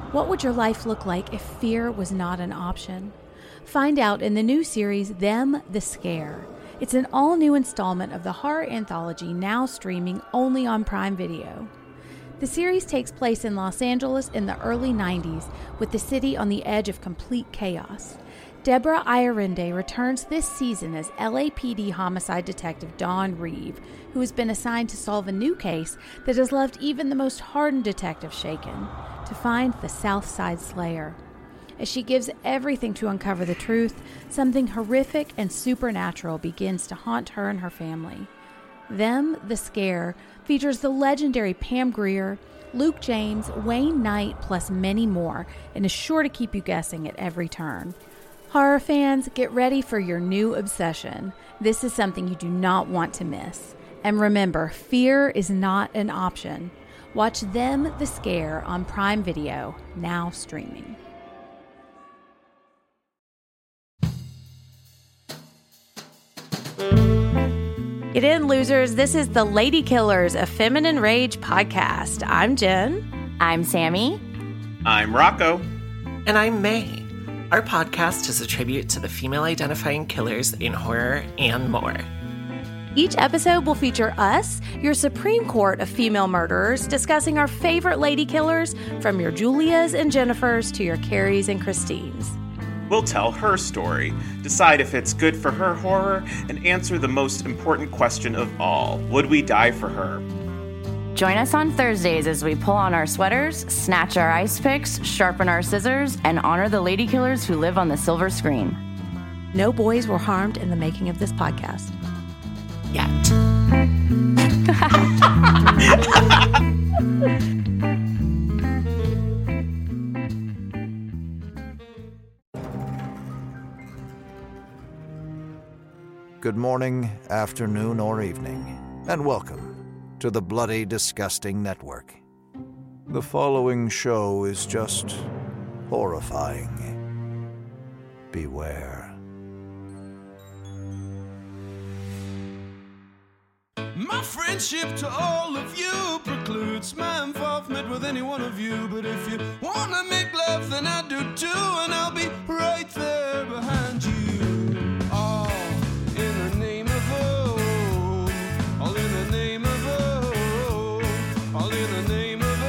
What would your life look like if fear was not an option? Find out in the new series, Them, the Scare. It's an all-new installment of the horror anthology now streaming only on Prime Video. The series takes place in Los Angeles in the early 90s, with the city on the edge of complete chaos. Deborah Ayarinde returns this season as LAPD homicide detective Dawn Reeve, who has been assigned to solve a new case that has left even the most hardened detective shaken, to find the South Side Slayer. As she gives everything to uncover the truth, something horrific and supernatural begins to haunt her and her family. Them, the Scare, features the legendary Pam Grier, Luke James, Wayne Knight, plus many more, and is sure to keep you guessing at every turn. Horror fans, get ready for your new obsession. This is something you do not want to miss. And remember, fear is not an option. Watch Them, the Scare on Prime Video, now streaming. Get in, losers. This is the Lady Killers, a Feminine Rage podcast. I'm Jen. I'm Sammy. I'm Rocco. And I'm May. Our podcast is a tribute to the female-identifying killers in horror and more. Each episode will feature us, your Supreme Court of female murderers, discussing our favorite lady killers, from your Julias and Jennifers to your Carries and Christines. We'll tell her story, decide if it's good for her horror, and answer the most important question of all: would we die for her? Join us on Thursdays as we pull on our sweaters, snatch our ice picks, sharpen our scissors, and honor the lady killers who live on the silver screen. No boys were harmed in the making of this podcast. Yet. Good morning, afternoon, or evening, and welcome to the Bloody Disgusting Network. The following show is just horrifying. Beware. My friendship to all of you precludes my involvement with any one of you. But if you wanna make love, then I do too, and I'll be right there behind you. All in the name of oh, all in the name of oh, all in the name of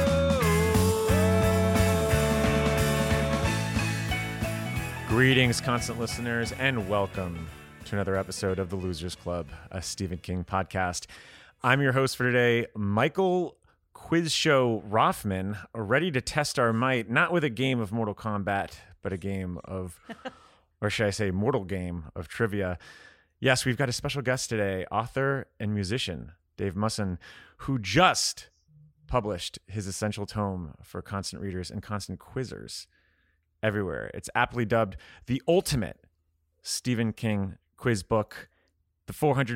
oh. Greetings, constant listeners, and welcome to another episode of the Losers Club, a Stephen King podcast. I'm your host for today, Michael Quiz Show Rothman, ready to test our might, not with a game of Mortal Kombat, but a game of, or should I say, mortal game of trivia. Yes, we've got a special guest today, author and musician Dave Musson, who just published his essential tome for constant readers and constant quizzers everywhere. It's aptly dubbed the ultimate Stephen King quiz book. The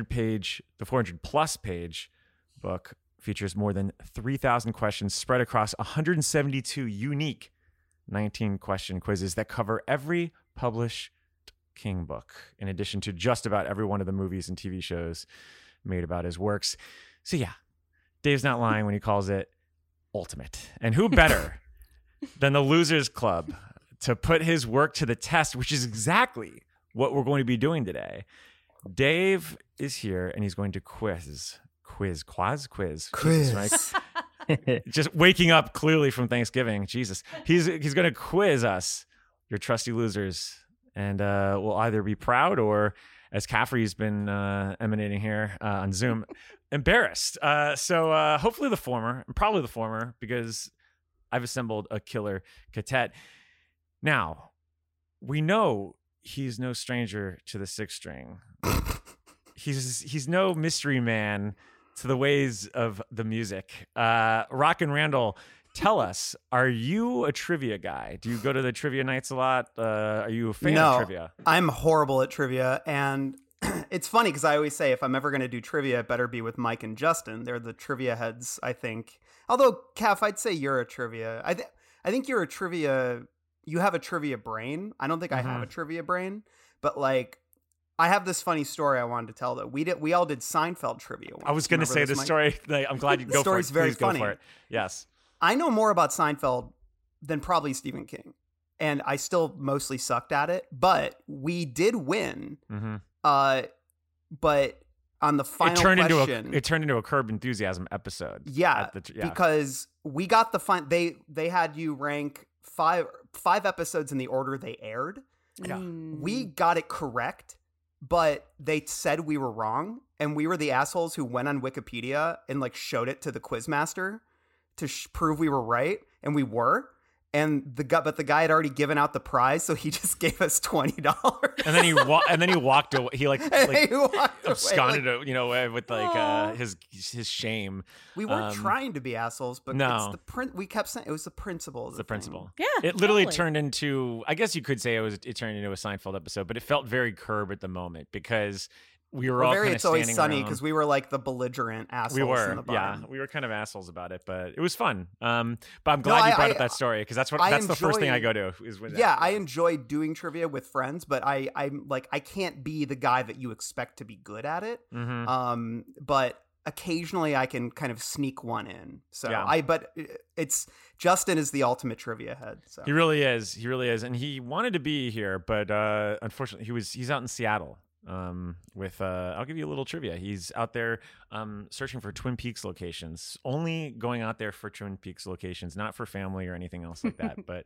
400-plus page book features more than 3,000 questions spread across 172 unique 19-question quizzes that cover every published King book, in addition to just about every one of the movies and TV shows made about his works. So yeah, Dave's not lying when he calls it ultimate. And who better than the Losers Club to put his work to the test, which is exactly what we're going to be doing today. Dave is here and he's going to quiz. Jesus, right? Just waking up clearly from Thanksgiving. Jesus. He's going to quiz us, your trusty losers. And we'll either be proud or, as Caffrey's been emanating here on Zoom, embarrassed. So hopefully the former, and probably the former, because I've assembled a killer quartet. Now, we know he's no stranger to the sixth string. He's no mystery man to the ways of the music. Rock and Randall, tell us, are you a trivia guy? Do you go to the trivia nights a lot? Are you a fan of trivia? I'm horrible at trivia, and it's funny because I always say if I'm ever going to do trivia, it better be with Mike and Justin. They're the trivia heads, I think. Although, Kath, I'd say you're a trivia. I think you're a trivia. You have a trivia brain. I don't think I have a trivia brain, but like, I have this funny story I wanted to tell that we all did Seinfeld trivia once. I was going to say this story. I'm glad you go for it. The story's very Please funny. Go for it. Yes. I know more about Seinfeld then probably Stephen King. And I still mostly sucked at it, but we did win. Mm-hmm. But on the final question, it turned into a Curb Enthusiasm episode. Yeah, because we got the they had you rank five episodes in the order they aired. Yeah. We got it correct, but they said we were wrong, and we were the assholes who went on Wikipedia and like showed it to the quizmaster to prove we were right, and we were. But the guy had already given out the prize, so he just gave us $20. And then he walked away. He absconded, away, with his shame. We weren't trying to be assholes, but no. It's we kept saying it was the principle. The principle. Yeah, it literally turned into. I guess you could say it turned into a Seinfeld episode, but it felt very Curb at the moment because. We were all kind of It's Always standing Sunny around. because we were like the belligerent assholes. We were, in the bottom. we were kind of assholes about it, but it was fun. But I'm glad you brought up that story because that's the first thing I go to is with. I enjoy doing trivia with friends, but I'm like I can't be the guy that you expect to be good at it. Mm-hmm. But occasionally I can kind of sneak one in. So yeah. But it's Justin is the ultimate trivia head. So he really is, and he wanted to be here, but unfortunately he's out in Seattle. With I'll give you a little trivia. He's out there searching for Twin Peaks locations, only going out there for Twin Peaks locations, not for family or anything else like that. But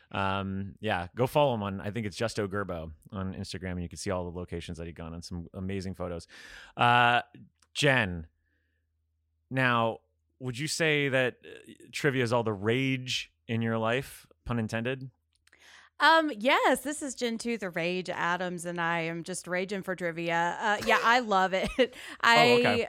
go follow him on, I think it's Justo Gerbo on Instagram, and you can see all the locations that he's gone on, some amazing photos. Jen, now, would you say that trivia is all the rage in your life, pun intended? Yes, this is Jen Tooth, the Rage Adams, and I am just raging for trivia. I love it. I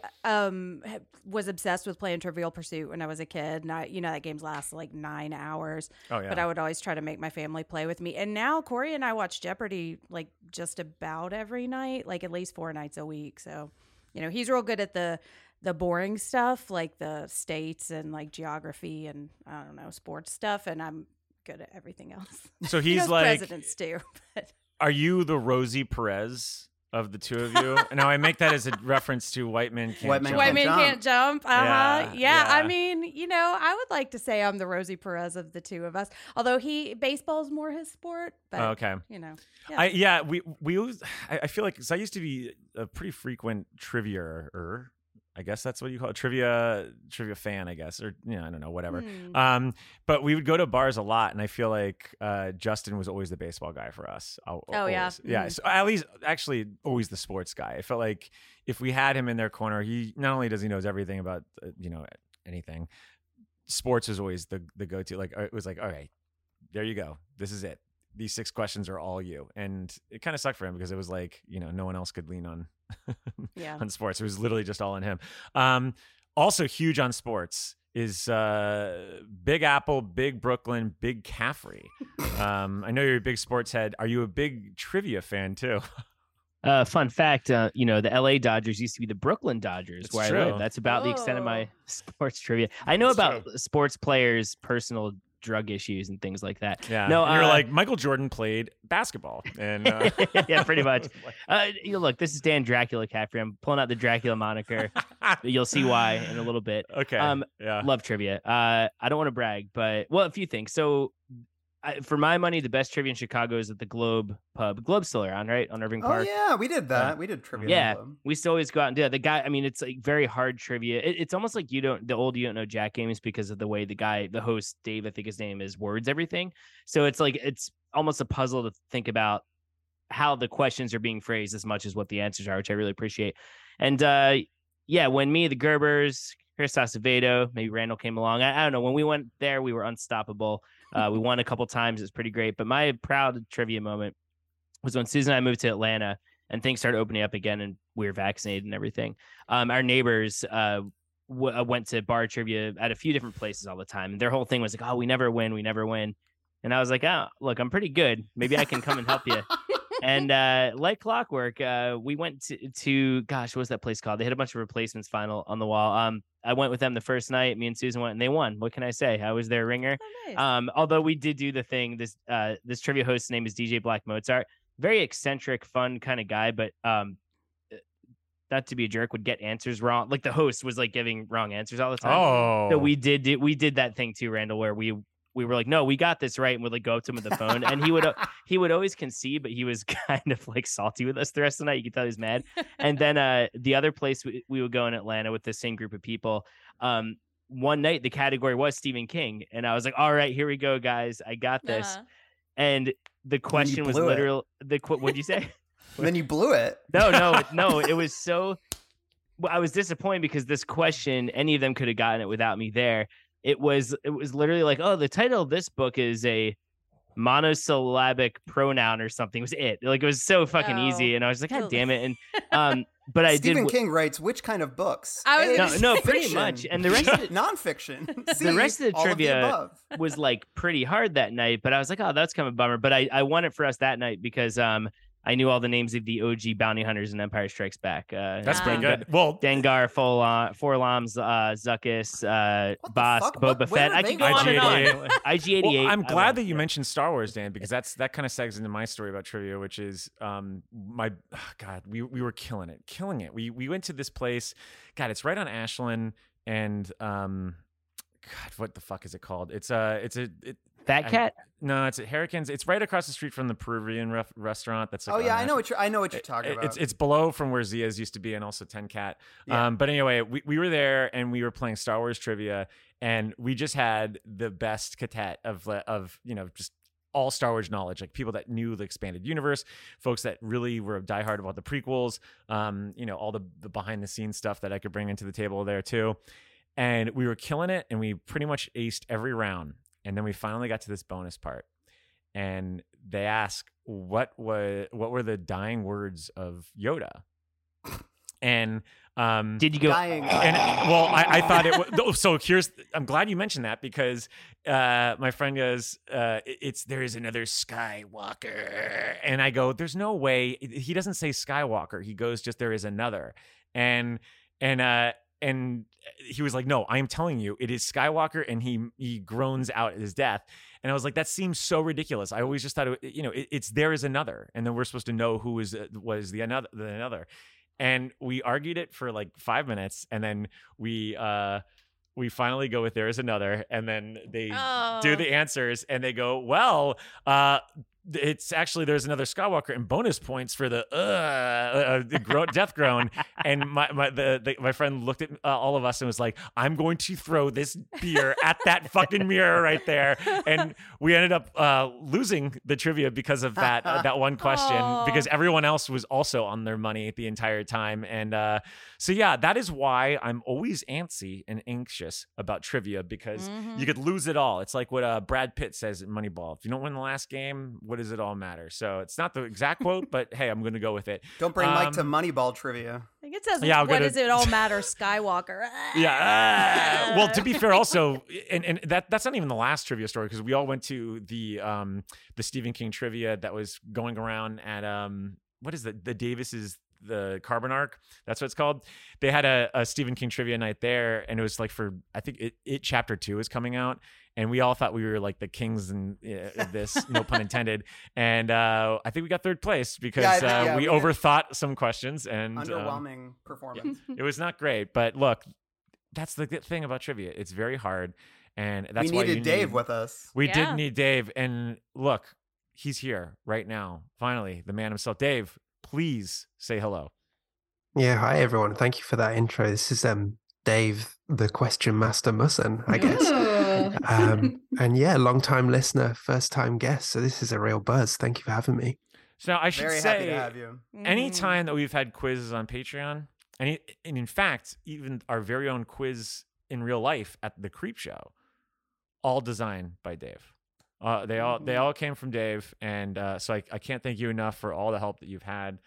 was obsessed with playing Trivial Pursuit when I was a kid, and that games last like 9 hours. Oh yeah. But I would always try to make my family play with me. And now Corey and I watch Jeopardy like just about every night, like at least 4 nights a week. So, he's real good at the boring stuff, like the states and like geography and I don't know, sports stuff, and I'm good at everything else. So he's like presidents too. But. Are you the Rosie Perez of the two of you? Now I make that as a reference to White Men Can't Jump. White Men Can't Jump. Yeah. I mean, I would like to say I'm the Rosie Perez of the two of us. Although baseball's more his sport. But, okay. Yeah. We always, I feel like, because I used to be a pretty frequent trivia-er. I guess that's what you call it, trivia fan, I guess, or I don't know, whatever. But we would go to bars a lot, and I feel like Justin was always the baseball guy for us. Yeah. So at least, actually, always the sports guy. I felt like if we had him in their corner, he not only does he knows everything about anything, sports was always the go-to. Like it was like, all right, there you go, this is it. These 6 questions are all you, and it kind of sucked for him because it was like no one else could lean on. On sports. It was literally just all on him. Also huge on sports is Big Apple, Big Brooklyn, Big Caffrey. I know you're a big sports head. Are you a big trivia fan too? Fun fact, the LA Dodgers used to be the Brooklyn Dodgers where I live. That's about the extent of my sports trivia. I know about sports players' personal drug issues and things like that. Yeah. No, you're like Michael Jordan played basketball, and yeah, pretty much. Look, this is Dan Dracula Caffrey. I'm pulling out the Dracula moniker. You'll see why in a little bit. Okay. Yeah. Love trivia. I don't want to brag, but a few things. So, for my money, the best trivia in Chicago is at the Globe pub. Globe's still around, right? On Irving Park. Oh, yeah. We did that. We did trivia. Yeah. We still always go out and do that. The guy, it's like very hard trivia. It's almost like you don't know Jack games because of the way the host, Dave, I think his name is, words everything. So it's like, it's almost a puzzle to think about how the questions are being phrased as much as what the answers are, which I really appreciate. And when me, the Gerbers, Chris Acevedo, maybe Randall came along. I don't know. When we went there, we were unstoppable. We won a couple times. It was pretty great. But my proud trivia moment was when Susan and I moved to Atlanta and things started opening up again and we were vaccinated and everything. Our neighbors went to bar trivia at a few different places all the time. And their whole thing was like, oh, we never win. And I was like, oh, look, I'm pretty good. Maybe I can come and help you. And like clockwork, we went to gosh, what was that place called? They had a bunch of replacements final on the wall. I went with them the first night. Me and Susan went, and they won. What can I say? I was their ringer. Oh, nice. Although we did do the thing. This trivia host's name is DJ Black Mozart. Very eccentric, fun kind of guy, but not to be a jerk, would get answers wrong. Like the host was like giving wrong answers all the time. Oh, so we did that thing too, Randall, where we we were like, no, we got this right, and would like go up to him with the phone, and he would always concede, but he was kind of like salty with us the rest of the night. You could tell he was mad. And then the other place we would go in Atlanta with the same group of people. One night the category was Stephen King, and I was like, all right, here we go, guys, I got this. And the question was literal. What'd you say? And then you blew it. No. It was so. Well, I was disappointed because this question, any of them could have gotten it without me there. It was literally like, oh, the title of this book is a monosyllabic pronoun or something. Was it like it was so fucking easy, and I was like, God damn it. And but I Stephen King writes which kind of books? No, pretty much. And the rest of nonfiction. The rest of the trivia was like pretty hard that night, but I was like, oh, that's kind of a bummer. But I won it for us that night because I knew all the names of the OG bounty hunters in Empire Strikes Back. That's pretty good. Well, Dengar, Forlams, Zuckuss, Bosk, Boba Fett. I can go on and on. IG-88. Well, I'm glad that you mentioned Star Wars, Dan, because that kind of segues into my story about trivia, which is we were killing it. We went to this place. God, it's right on Ashland, and God, what the fuck is it called? It's Fat Cat? No, it's at Harrikins. It's right across the street from the Peruvian restaurant. That's like I know what you're talking about. It's below from where Zia's used to be, and also 10 Cat. Yeah. But anyway, we were there and we were playing Star Wars trivia, and we just had the best catet of just all Star Wars knowledge, like people that knew the expanded universe, folks that really were diehard about the prequels, all the behind the scenes stuff that I could bring into the table there too. And we were killing it, and we pretty much aced every round. And then we finally got to this bonus part, and they ask what were the dying words of Yoda, and did you go? Dying. And well, I thought it was. So I'm glad you mentioned that because my friend goes, there is another Skywalker, and I go, there's no way. He doesn't say Skywalker. He goes, just there is another, and he was like, no, I am telling you, it is Skywalker, and he groans out at his death. And I was like, that seems so ridiculous. I always just thought, it's there is another, and then we're supposed to know who was the another. And we argued it for like 5 minutes, and then we finally go with there is another, and then they do the answers, and they go, well, it's actually there's another Skywalker, and bonus points for the death groan. And my friend looked at all of us and was like, I'm going to throw this beer at that fucking mirror right there. And we ended up losing the trivia because of that one question, because everyone else was also on their money the entire time. And so yeah, that is why I'm always antsy and anxious about trivia, because you could lose it all. It's like what Brad Pitt says in Moneyball: if you don't win the last game, what does it all matter? So it's not the exact quote, but hey, I'm going to go with it. Don't bring Mike to Moneyball trivia. I think it says, what does it all matter, Skywalker? Yeah. Well, to be fair, also, and that's not even the last trivia story, because we all went to the Stephen King trivia that was going around at what is the Davis's, the Carbon Arc, that's what it's called. They had a Stephen King trivia night there, and it was like for, I think it chapter 2 is coming out, and we all thought we were like the kings in this, no pun intended. And I think we got third place because we overthought some questions, and underwhelming performance. It was not great, but look, that's the good thing about trivia. It's very hard, and that's why we needed Dave with us. We did need Dave, and look, he's here right now. Finally, the man himself. Dave, please say hello. Yeah, hi everyone. Thank you for that intro. This is Dave, the Question Master Musson, I guess. And yeah, long-time listener, first-time guest. So this is a real buzz. Thank you for having me. So I should Very say, happy to have you. Anytime that we've had quizzes on Patreon, and in fact, even our very own quiz in real life at the Creep Show, all designed by Dave. They all came from Dave, and so I can't thank you enough for all the help that you've had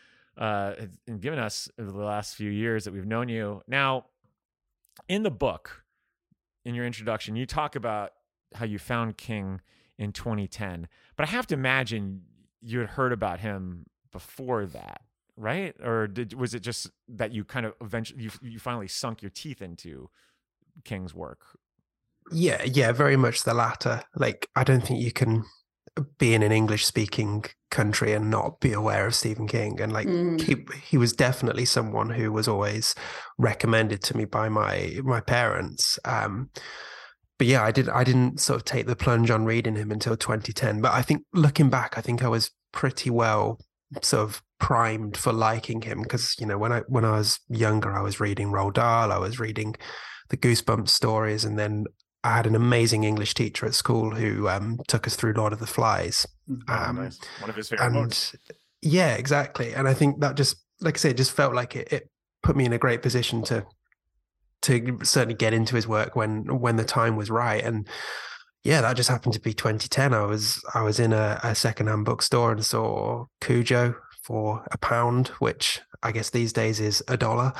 and given us over the last few years that we've known you. Now, in the book, in your introduction, you talk about how you found King in 2010, but I have to imagine you had heard about him before that, right? Or was it just that you kind of eventually you finally sunk your teeth into King's work? Yeah, very much the latter. Like, I don't think you can be in an English-speaking country and not be aware of Stephen King. And like, he was definitely someone who was always recommended to me by my parents. yeah, I didn't sort of take the plunge on reading him until 2010. But I think looking back, I think I was pretty well sort of primed for liking him, because when I was younger, I was reading Roald Dahl, I was reading the Goosebumps stories, and then I had an amazing English teacher at school who took us through Lord of the Flies. Nice. One of his favorite books. Yeah, exactly. And I think that just, like I say, it just felt like it put me in a great position to certainly get into his work when the time was right. And yeah, that just happened to be 2010. I was in a secondhand bookstore and saw Cujo for £1, which I guess these days is $1,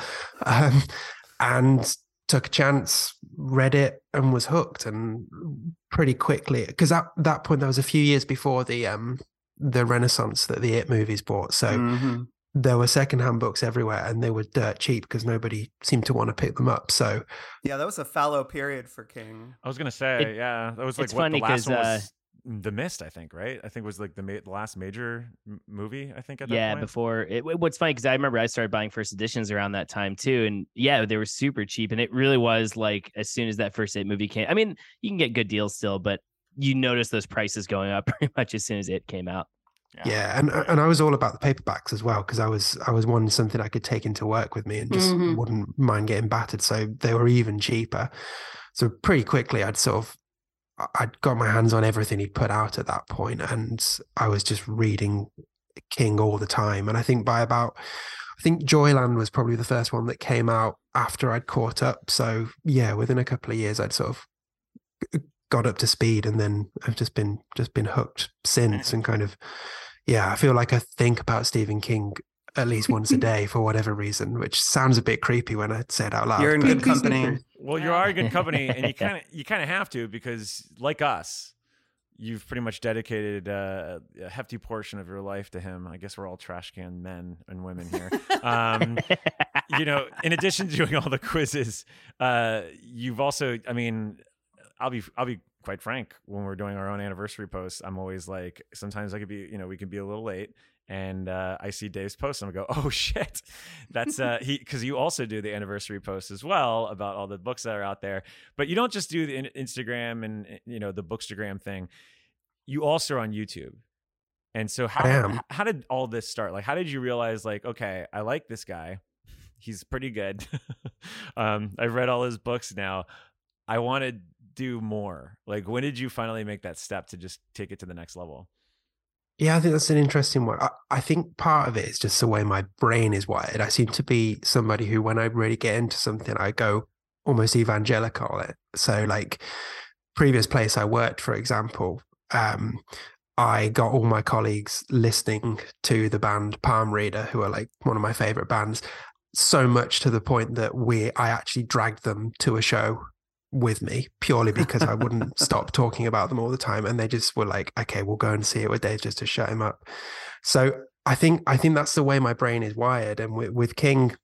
and took a chance, read it, and was hooked. And pretty quickly, because at that point, that was a few years before the renaissance that the It movies brought. So there were secondhand books everywhere, and they were dirt cheap because nobody seemed to want to pick them up. So yeah, that was a fallow period for King. I was gonna say, that was like what the last one was. The Mist, I think, right? I think was like the last major movie, I think, at that point. Before it. What's funny, because I remember I started buying first editions around that time too, and yeah, they were super cheap, and it really was like as soon as that first It movie came. I mean, you can get good deals still, but you notice those prices going up pretty much as soon as It came out. Yeah, and I was all about the paperbacks as well, because I was wanting something I could take into work with me and just wouldn't mind getting battered. So they were even cheaper. So pretty quickly, I'd got my hands on everything he'd put out at that point, and I was just reading King all the time. And I think Joyland was probably the first one that came out after I'd caught up. So yeah, within a couple of years, I'd sort of got up to speed, and then I've just been hooked since. And kind of, yeah, I feel like I think about Stephen King at least once a day for whatever reason, which sounds a bit creepy when I say it out loud. You're in good company. Well, you are in good company, and you kind of have to, because like us, you've pretty much dedicated a hefty portion of your life to him. I guess we're all trash can men and women here. In addition to doing all the quizzes, you've also, I mean, I'll be quite frank, when we're doing our own anniversary posts, I'm always like, sometimes I could be, we can be a little late, and I see Dave's post and I go, oh shit, that's because you also do the anniversary posts as well about all the books that are out there. But you don't just do the Instagram and the Bookstagram thing. You also are on YouTube. And so how did all this start? Like, how did you realize, like, okay, I like this guy, he's pretty good. I've read all his books now, I want to do more? Like, when did you finally make that step to just take it to the next level? Yeah, I think that's an interesting one. I think part of it is just the way my brain is wired. I seem to be somebody who, when I really get into something, I go almost evangelical on it. So like previous place I worked, for example, I got all my colleagues listening to the band Palm Reader, who are like one of my favorite bands, so much to the point that I actually dragged them to a show with me, purely because I wouldn't stop talking about them all the time, and they just were like, okay, we'll go and see it with Dave just to shut him up. So I think that's the way my brain is wired. And with King,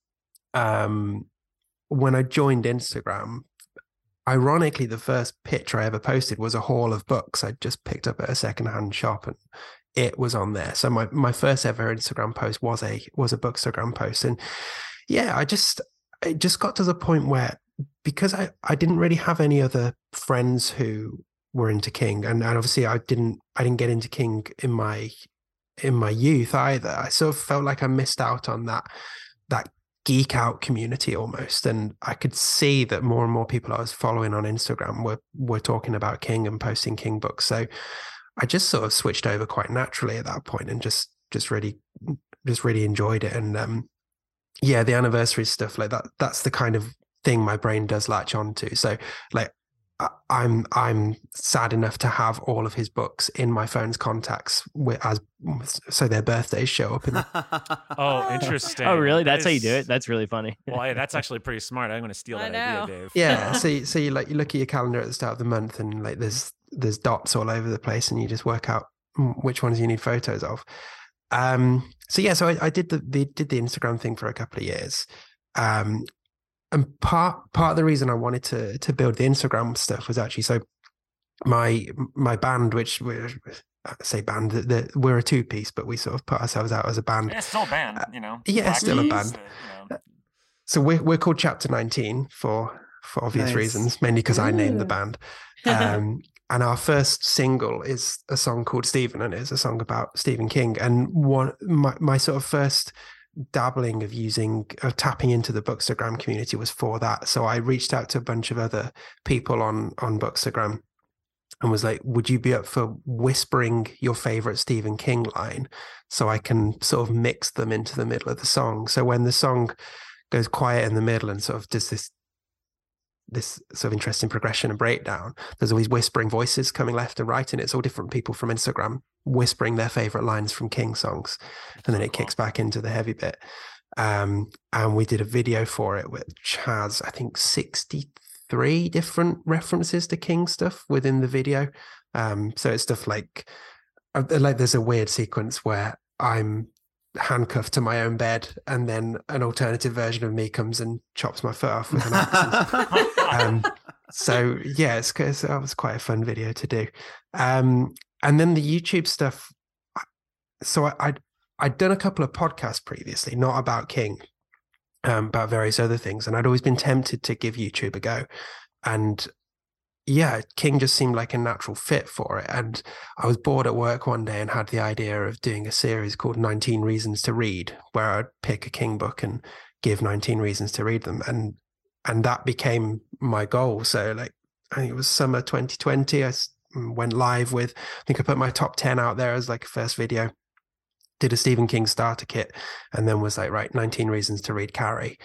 when I joined Instagram, ironically, the first picture I ever posted was a haul of books I'd just picked up at a secondhand shop, and it was on there. So my first ever Instagram post was a Bookstagram post. And yeah, it just got to the point where, because I didn't really have any other friends who were into King, and obviously I didn't get into King in my youth either. I sort of felt like I missed out on that geek out community almost, and I could see that more and more people I was following on Instagram were talking about King and posting King books. So I just sort of switched over quite naturally at that point, and just really enjoyed it. And yeah, the anniversary stuff like that, that's the kind of thing my brain does latch onto. So like I'm sad enough to have all of his books in my phone's contacts so their birthdays show up in Oh, interesting. Oh, really? That's how you do it? That's really funny. Well, yeah, that's actually pretty smart. I'm going to steal that idea, Dave. Yeah. So you like, you look at your calendar at the start of the month, and like there's dots all over the place, and you just work out which ones you need photos of. So I did the Instagram thing for a couple of years. And part of the reason I wanted to build the Instagram stuff was actually, so my band, which we're a two-piece, but we sort of put ourselves out as a band. Yeah, it's still a band, Yeah, it's still a band. So we're called Chapter 19 for for obvious reasons, mainly because I named the band. And our first single is a song called Stephen, and it's a song about Stephen King. And my sort of first dabbling of tapping into the Bookstagram community was for that. So I reached out to a bunch of other people on Bookstagram and was like, would you be up for whispering your favorite Stephen King line so I can sort of mix them into the middle of the song? So when the song goes quiet in the middle and sort of does this sort of interesting progression and breakdown, there's always whispering voices coming left and right, and it's all different people from Instagram whispering their favorite lines from King songs, and then it kicks back into the heavy bit. And we did a video for it which has, I think, 63 different references to King stuff within the video. So it's stuff like there's a weird sequence where I'm handcuffed to my own bed, and then an alternative version of me comes and chops my foot off with an axe. So yeah, that was quite a fun video to do. And then the YouTube stuff. So I'd done a couple of podcasts previously, not about King, about various other things, and I'd always been tempted to give YouTube a go. And yeah, King just seemed like a natural fit for it. And I was bored at work one day and had the idea of doing a series called 19 Reasons to Read, where I'd pick a King book and give 19 reasons to read them. And that became my goal. So like, I think it was summer 2020, I went live with, I think I put my top 10 out there as like a first video, did a Stephen King starter kit, and then was like, right, 19 Reasons to Read Carrie.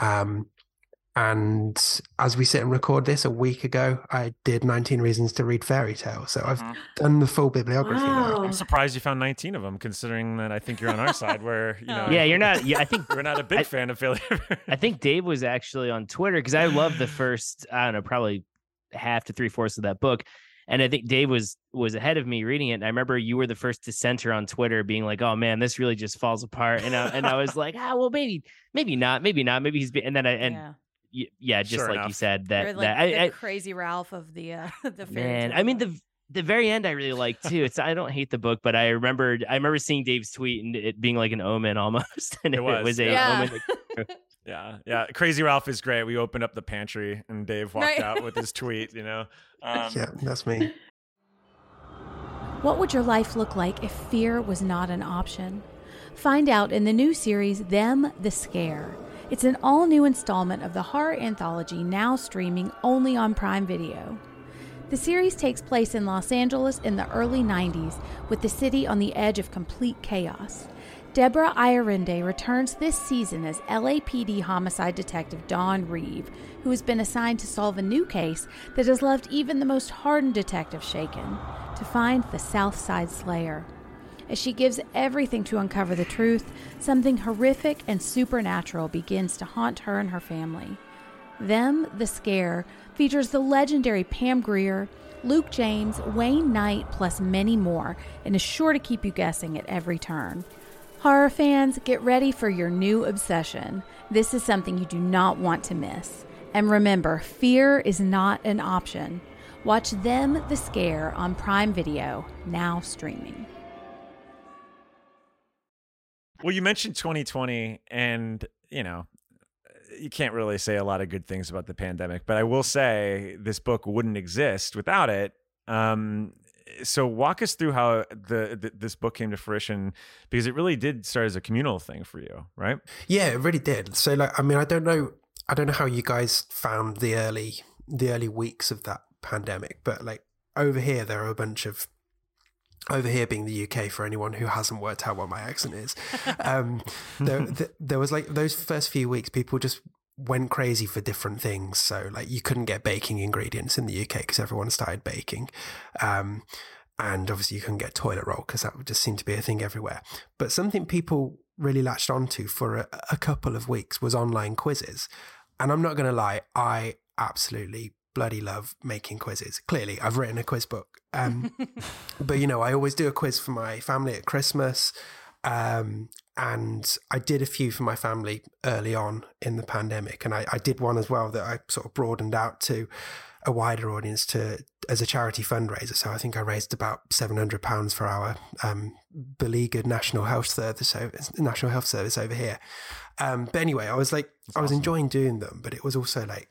And as we sit and record this, a week ago, I did 19 Reasons to Read Fairy Tale. So I've done the full bibliography now. I'm surprised you found 19 of them, considering that I think you're on our side where, you know. Yeah, you're not. Yeah, I think we're not a big fan of failure. I think Dave was actually on Twitter because I love the first, I don't know, probably half to 3/4 of that book. And I think Dave was ahead of me reading it. And I remember you were the first dissenter on Twitter being like, oh man, this really just falls apart. And I was like, well, maybe not. Maybe he's, and then yeah, just sure like enough. you said, You're that like I crazy Ralph of the fairy man. tale I mean, book. the very end I really like too. I don't hate the book, but I remember seeing Dave's tweet and it being like an omen almost, and it was a omen. Yeah. Crazy Ralph is great. We opened up the pantry and Dave walked out with his tweet. You know. Yeah, that's me. What would your life look like if fear was not an option? Find out in the new series, Them, the Scare. It's an all-new installment of the horror anthology now streaming only on Prime Video. The series takes place in Los Angeles in the early 90s, with the city on the edge of complete chaos. Deborah Ayarinde returns this season as LAPD homicide detective Dawn Reeve, who has been assigned to solve a new case that has left even the most hardened detective shaken, to find the South Side Slayer. As she gives everything to uncover the truth, something horrific and supernatural begins to haunt her and her family. Them, the Scare, features the legendary Pam Grier, Luke James, Wayne Knight, plus many more, and is sure to keep you guessing at every turn. Horror fans, get ready for your new obsession. This is something you do not want to miss. And remember, fear is not an option. Watch Them, the Scare on Prime Video, now streaming. Well, you mentioned 2020, and, you know, you can't really say a lot of good things about the pandemic, but I will say this book wouldn't exist without it. So walk us through how this book came to fruition, because it really did start as a communal thing for you, right? Yeah, it really did. So, like, I mean, I don't know how you guys found the early weeks of that pandemic, but like over here, there are a bunch of, over here being the UK for anyone who hasn't worked out what my accent is, there was like those first few weeks, people just went crazy for different things. So like you couldn't get baking ingredients in the UK because everyone started baking. And obviously you couldn't get toilet roll because that just seemed to be a thing everywhere. But something people really latched onto for a couple of weeks was online quizzes. And I'm not going to lie, I absolutely bloody love making quizzes. Clearly, I've written a quiz book. But, you know, I always do a quiz for my family at Christmas. And I did a few for my family early on in the pandemic. And I did one as well that I sort of broadened out to a wider audience as a charity fundraiser. So I think I raised about £700 for our beleaguered National Health Service over here. But anyway, I was like, I was enjoying doing them, but it was also like,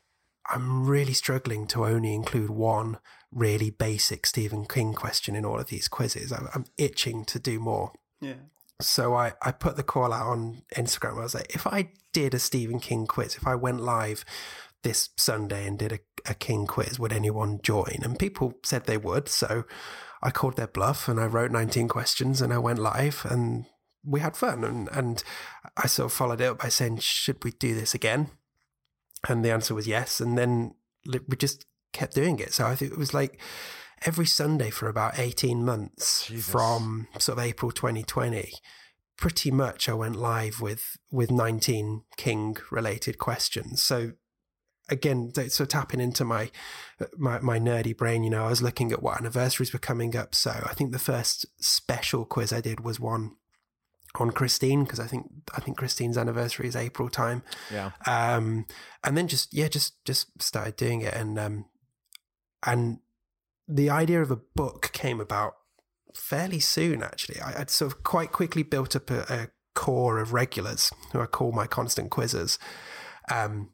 I'm really struggling to only include one really basic Stephen King question in all of these quizzes. I'm itching to do more. Yeah. So I put the call out on Instagram. I was like, if I did a Stephen King quiz, if I went live this Sunday and did a King quiz, would anyone join? And people said they would. So I called their bluff and I wrote 19 questions and I went live and we had fun. And I sort of followed it up by saying, should we do this again? And the answer was yes. And then we just kept doing it. So I think it was like every Sunday for about 18 months. Jesus. From sort of April 2020. Pretty much I went live with 19 King related questions. So again, so tapping into my nerdy brain, I was looking at what anniversaries were coming up. So I think the first special quiz I did was one on Christine, because I think Christine's anniversary is April time. Yeah. And then just started doing it, and the idea of a book came about fairly soon. Actually, I'd sort of quite quickly built up a core of regulars who I call my constant quizzers, and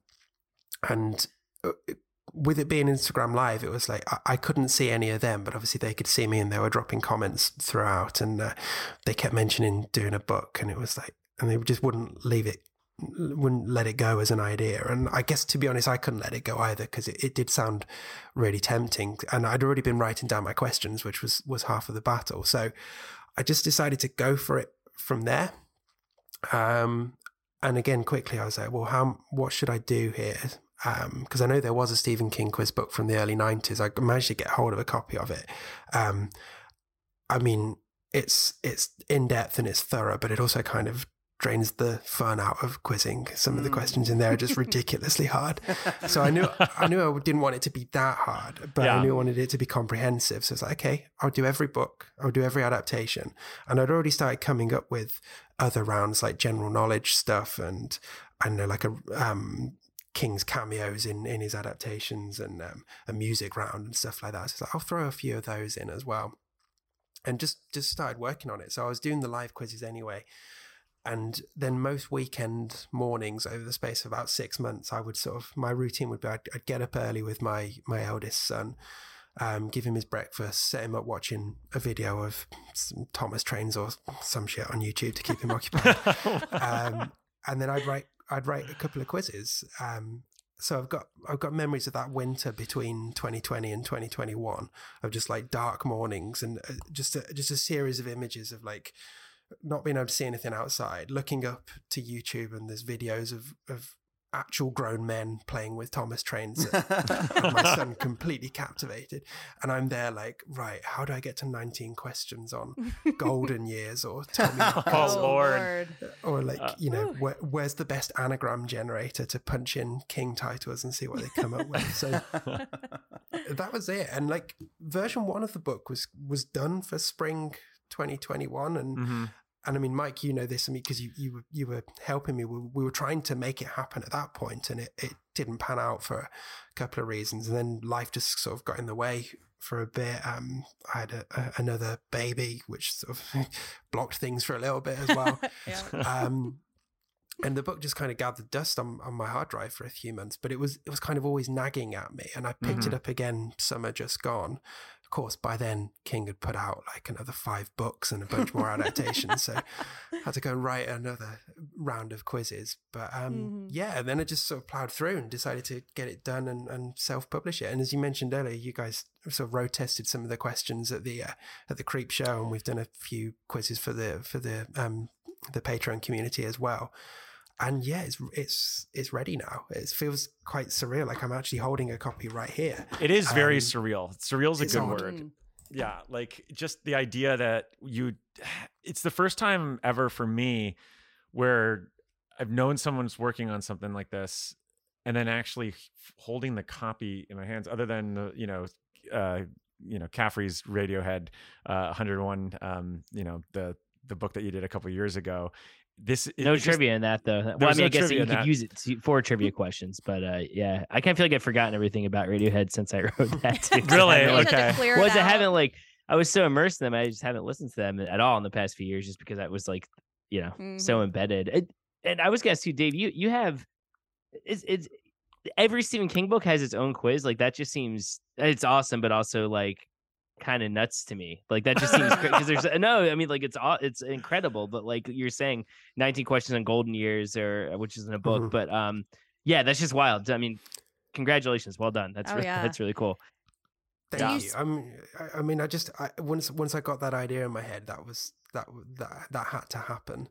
with it being Instagram Live, it was like I couldn't see any of them, but obviously they could see me, and they were dropping comments throughout, and they kept mentioning doing a book, and it was like, and they just wouldn't let it go as an idea. And I guess, to be honest, I couldn't let it go either, because it did sound really tempting, and I'd already been writing down my questions, which was half of the battle. So I just decided to go for it from there. And again, quickly, I was like, well, what should I do here? Because I know there was a Stephen King quiz book from the early 90s. I managed to get hold of a copy of it. I mean, it's in depth and it's thorough, but it also kind of drains the fun out of quizzing. Some of the questions in there are just ridiculously hard. So I knew I didn't want it to be that hard, but I knew I wanted it to be comprehensive. So it's like, okay, I'll do every book, I'll do every adaptation. And I'd already started coming up with other rounds, like general knowledge stuff, and I know, like King's cameos in his adaptations, and a music round and stuff like that. So I'll throw a few of those in as well, and just started working on it. So I was doing the live quizzes anyway, and then most weekend mornings over the space of about 6 months, I would my routine would be I'd get up early with my eldest son, give him his breakfast, set him up watching a video of some Thomas Trains or some shit on YouTube to keep him occupied, and then I'd write a couple of quizzes. So I've got memories of that winter between 2020 and 2021 of just like dark mornings, and just a series of images of like not being able to see anything outside, looking up to YouTube, and there's videos of actual grown men playing with Thomas Trains. And my son completely captivated, and I'm there like, right, how do I get to 19 questions on golden years or Tommy Oh Lord, or like where's the best anagram generator to punch in King titles and see what they come up with. So that was it. And like version 1 of the book was done for spring 2021, and and I mean, Mike, you know this, I mean, because you were helping me. We were trying to make it happen at that point, and it didn't pan out for a couple of reasons. And then life just sort of got in the way for a bit. I had another baby, which sort of blocked things for a little bit as well. And the book just kind of gathered dust on my hard drive for a few months, but it was kind of always nagging at me. And I picked it up again, summer just gone. Of course, by then King had put out like another 5 books and a bunch more adaptations. So I had to go and write another round of quizzes. But yeah, and then I just sort of plowed through and decided to get it done and self-publish it. And as you mentioned earlier, you guys sort of road tested some of the questions at the Creep Show, and we've done a few quizzes for the Patreon community as well. And yeah, it's ready now. It feels quite surreal. Like I'm actually holding a copy right here. It is very surreal. Surreal is a good word. Yeah. Like just the idea that it's the first time ever for me where I've known someone's working on something like this, and then actually holding the copy in my hands, other than, Caffrey's Radiohead 101, the book that you did a couple of years ago. No trivia in that though. Well, I mean, I guess you could use it for trivia questions, but yeah, I kind of feel like I've forgotten everything about Radiohead since I wrote that too. Really? Okay. I was so immersed in them, I just haven't listened to them at all in the past few years, just because I was like, so embedded. And I was gonna ask you, Dave, you have it's every Stephen King book has its own quiz. Like that just seems it's awesome, but also like kind of nuts to me. Like that just seems because there's no. I mean, like it's incredible, but like you're saying, 19 questions on golden years, or which isn't a book, but yeah, that's just wild. I mean, congratulations, well done. That's that's really cool. Thank you. I mean, once I got that idea in my head, that had to happen.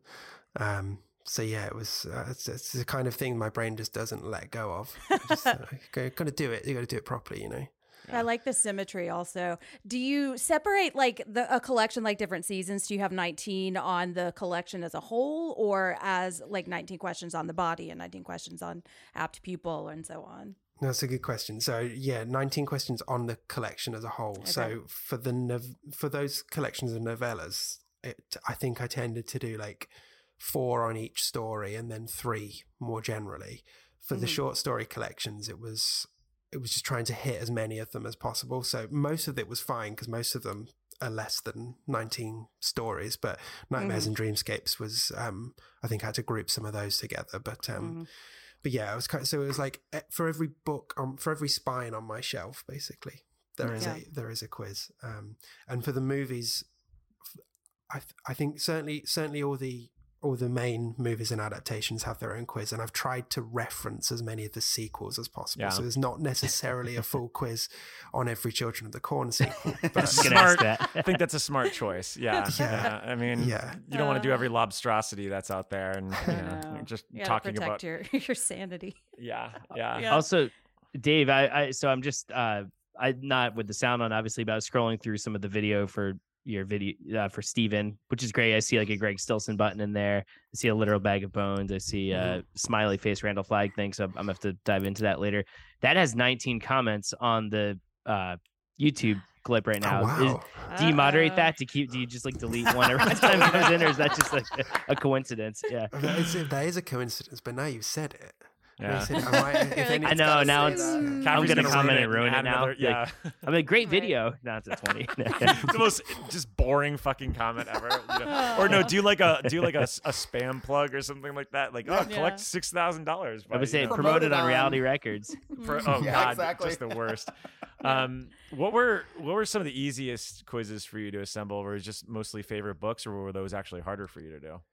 So yeah, it was. It's the kind of thing my brain just doesn't let go of. Just got to do it. You got to do it properly, you know. I like the symmetry also. Do you separate like a collection like different seasons? Do you have 19 on the collection as a whole, or as like 19 questions on the body and 19 questions on apt pupil and so on? That's a good question. So yeah, 19 questions on the collection as a whole. Okay. So for those collections of novellas, I think I tended to do like 4 on each story and then 3 more generally. For the short story collections, it was just trying to hit as many of them as possible. So most of it was fine because most of them are less than 19 stories, but Nightmares and Dreamscapes was, I think I had to group some of those together. But yeah, it was like for every book, for every spine on my shelf, basically, there is a quiz. And for the movies, I think certainly all the main movies and adaptations have their own quiz, and I've tried to reference as many of the sequels as possible. Yeah. So there's not necessarily a full quiz on every Children of the Corn sequel. But smart. I think that's a smart choice. Yeah. I mean, you don't want to do every lobstrosity that's out there, and just talking about your sanity. Yeah. Also, Dave, so I'm just I'm not with the sound on, obviously, but I was scrolling through some of the video for your video for Steven, which is great. I see like a Greg Stilson button in there. I see a literal bag of bones. I see a smiley face Randall Flagg thing. So I'm gonna have to dive into that later. That has 19 comments on the YouTube clip right now. Oh, wow. Do you moderate that do you just like delete one every time it comes in, or is that just like a coincidence? Yeah, that is a coincidence, but now you've said it. Yeah. I know. Now I'm going to comment and ruin it now. Yeah. I'm like, great video. Now it's a 20. It's the most just boring fucking comment ever. You know? Or no, do like a spam plug or something like that. Like, collect $6,000. I would say promoted on Reality Records. God, exactly. Just the worst. What were some of the easiest quizzes for you to assemble? Were it just mostly favorite books, or were those actually harder for you to do?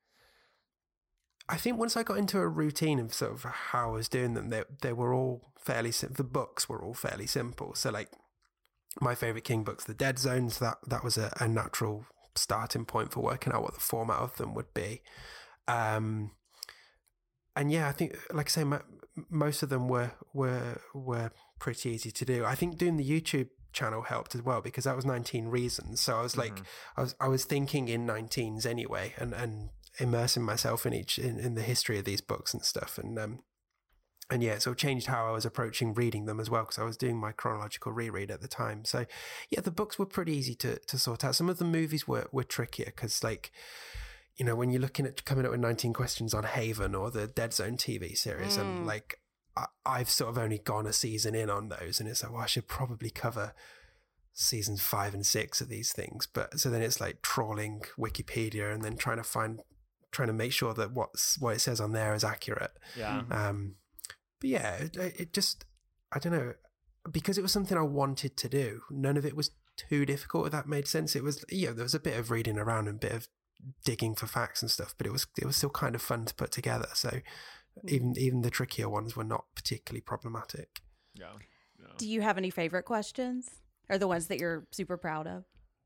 I think once I got into a routine of sort of how I was doing them, they were all fairly simple. The books were all fairly simple. So like my favorite King books, The Dead Zones, that was a natural starting point for working out what the format of them would be. And yeah, I think, like I say, most of them were pretty easy to do. I think doing the YouTube channel helped as well, because that was 19 reasons. So I was like, I was thinking in 19s anyway, and immersing myself in the history of these books and stuff, and yeah, it sort of changed how I was approaching reading them as well, because I was doing my chronological reread at the time. So yeah, the books were pretty easy to sort out. Some of the movies were trickier, because like, you know, when you're looking at coming up with 19 questions on Haven or the Dead Zone TV series, and like I've sort of only gone a season in on those, and it's like, well, I should probably cover seasons 5 and 6 of these things. But so then it's like trawling Wikipedia and then trying to make sure that what it says on there is accurate. Yeah. But yeah, it just, I don't know, because it was something I wanted to do. None of it was too difficult, if that made sense. It was, there was a bit of reading around and a bit of digging for facts and stuff, but it was still kind of fun to put together. So even the trickier ones were not particularly problematic. Yeah. Do you have any favorite questions, or the ones that you're super proud of?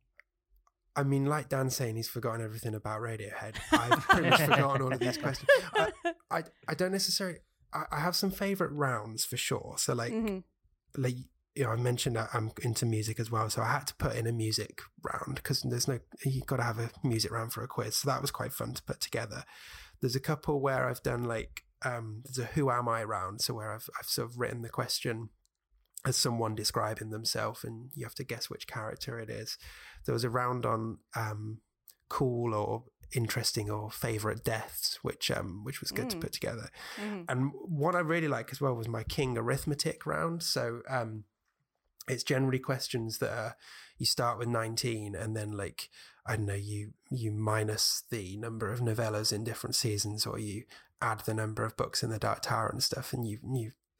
I mean, like Dan's saying, he's forgotten everything about Radiohead. I've pretty much forgotten all of these questions. I don't necessarily. I have some favorite rounds for sure. So like I mentioned that I'm into music as well, so I had to put in a music round, because you got to have a music round for a quiz. So that was quite fun to put together. There's a couple where I've done like there's a Who Am I round, so where I've sort of written the question as someone describing themselves, and you have to guess which character it is. There was a round on cool or interesting or favorite deaths, which was good to put together. And what I really like as well was my King arithmetic round. So it's generally questions that are, you start with 19, and then like, I don't know, you minus the number of novellas in different seasons, or you add the number of books in the Dark Tower and stuff, and you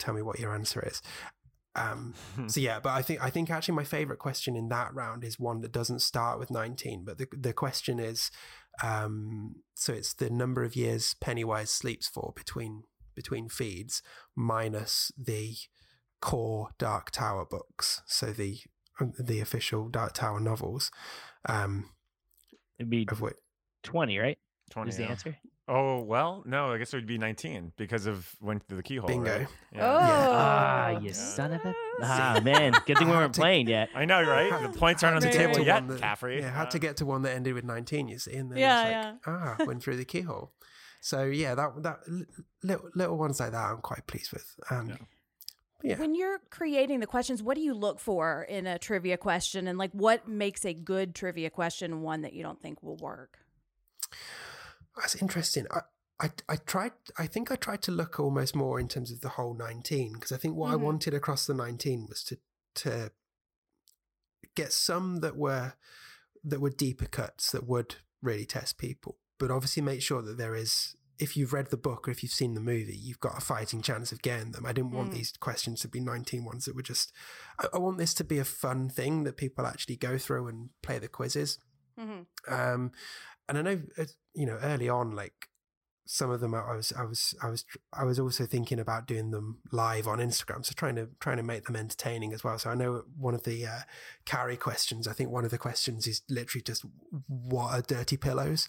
tell me what your answer is. So yeah, but I think actually my favorite question in that round is one that doesn't start with 19, but the question is, so it's the number of years Pennywise sleeps for between feeds minus the core Dark Tower books, so the official Dark Tower novels. It'd be 20, right? 20 is the answer. Oh, well, no, I guess it would be 19 because of went through the keyhole. Bingo. Right? Yeah. You son of a... man, good thing we weren't playing yet. I know, right? The points aren't on the table yet, Caffrey. Yeah, had to get to one that ended with 19, you see, and then went through the keyhole. So yeah, that little ones like that I'm quite pleased with. Yeah. When you're creating the questions, what do you look for in a trivia question, and like what makes a good trivia question one that you don't think will work? That's interesting. I think I tried to look almost more in terms of the whole 19, because I think what I wanted across the 19 was to get some that were deeper cuts that would really test people, but obviously make sure that there is, if you've read the book or if you've seen the movie, you've got a fighting chance of getting them. I didn't want these questions to be 19 ones that were just, I want this to be a fun thing that people actually go through and play the quizzes. And I know, early on, like some of them, I was also thinking about doing them live on Instagram, so trying to make them entertaining as well. So I know one of the Carrie questions, I think one of the questions is literally just, what are dirty pillows?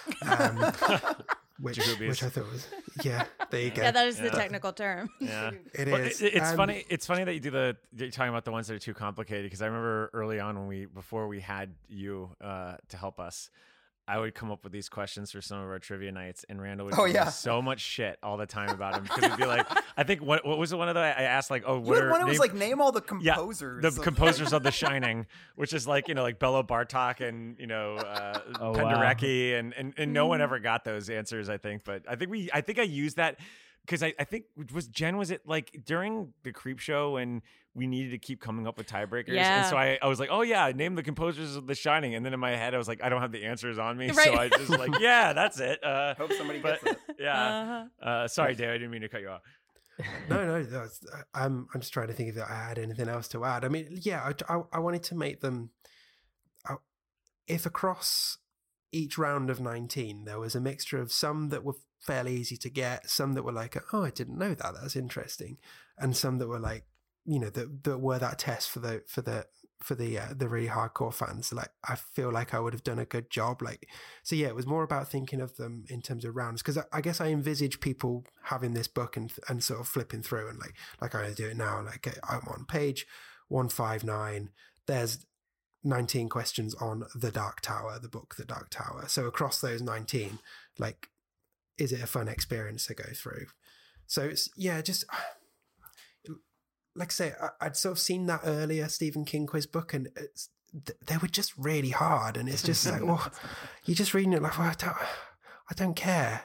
Which I thought was, there you go. Yeah, that is the technical term. Yeah, it is. It's funny. It's funny that you're talking about the ones that are too complicated, because I remember early on before we had you to help us, I would come up with these questions for some of our trivia nights, and Randall would give me so much shit all the time about them, because he'd be like, I think what was the one of the I asked, like, oh, what was like, name all the composers. Yeah, the composers of The Shining, which is like, like Bela Bartok and Penderecki, and no one ever got those answers, I think. But I think I used that because I think was it like during the Creep Show and we needed to keep coming up with tiebreakers. Yeah. And so I was like, oh yeah, name the composers of The Shining. And then in my head, I was like, I don't have the answers on me. Right. So I just like, yeah, that's it. Hope somebody gets it. Yeah. Sorry, Dave, I didn't mean to cut you off. No, I'm just trying to think if I had anything else to add. I mean, yeah, I wanted to make them, if across each round of 19, there was a mixture of some that were fairly easy to get, some that were like, oh, I didn't know that, that's interesting, and some that were like, that were that test for the really hardcore fans. Like, I feel like I would have done a good job. Like, so yeah, it was more about thinking of them in terms of rounds, because I guess I envisage people having this book and sort of flipping through, and like I do it now. Like, I'm on page 159. There's 19 questions on The Dark Tower, the book The Dark Tower. So across those 19, like, is it a fun experience to go through? So it's, yeah, just like I say, I'd sort of seen that earlier Stephen King quiz book, and they were just really hard, and it's just like, well, you're just reading it like, well, I don't care,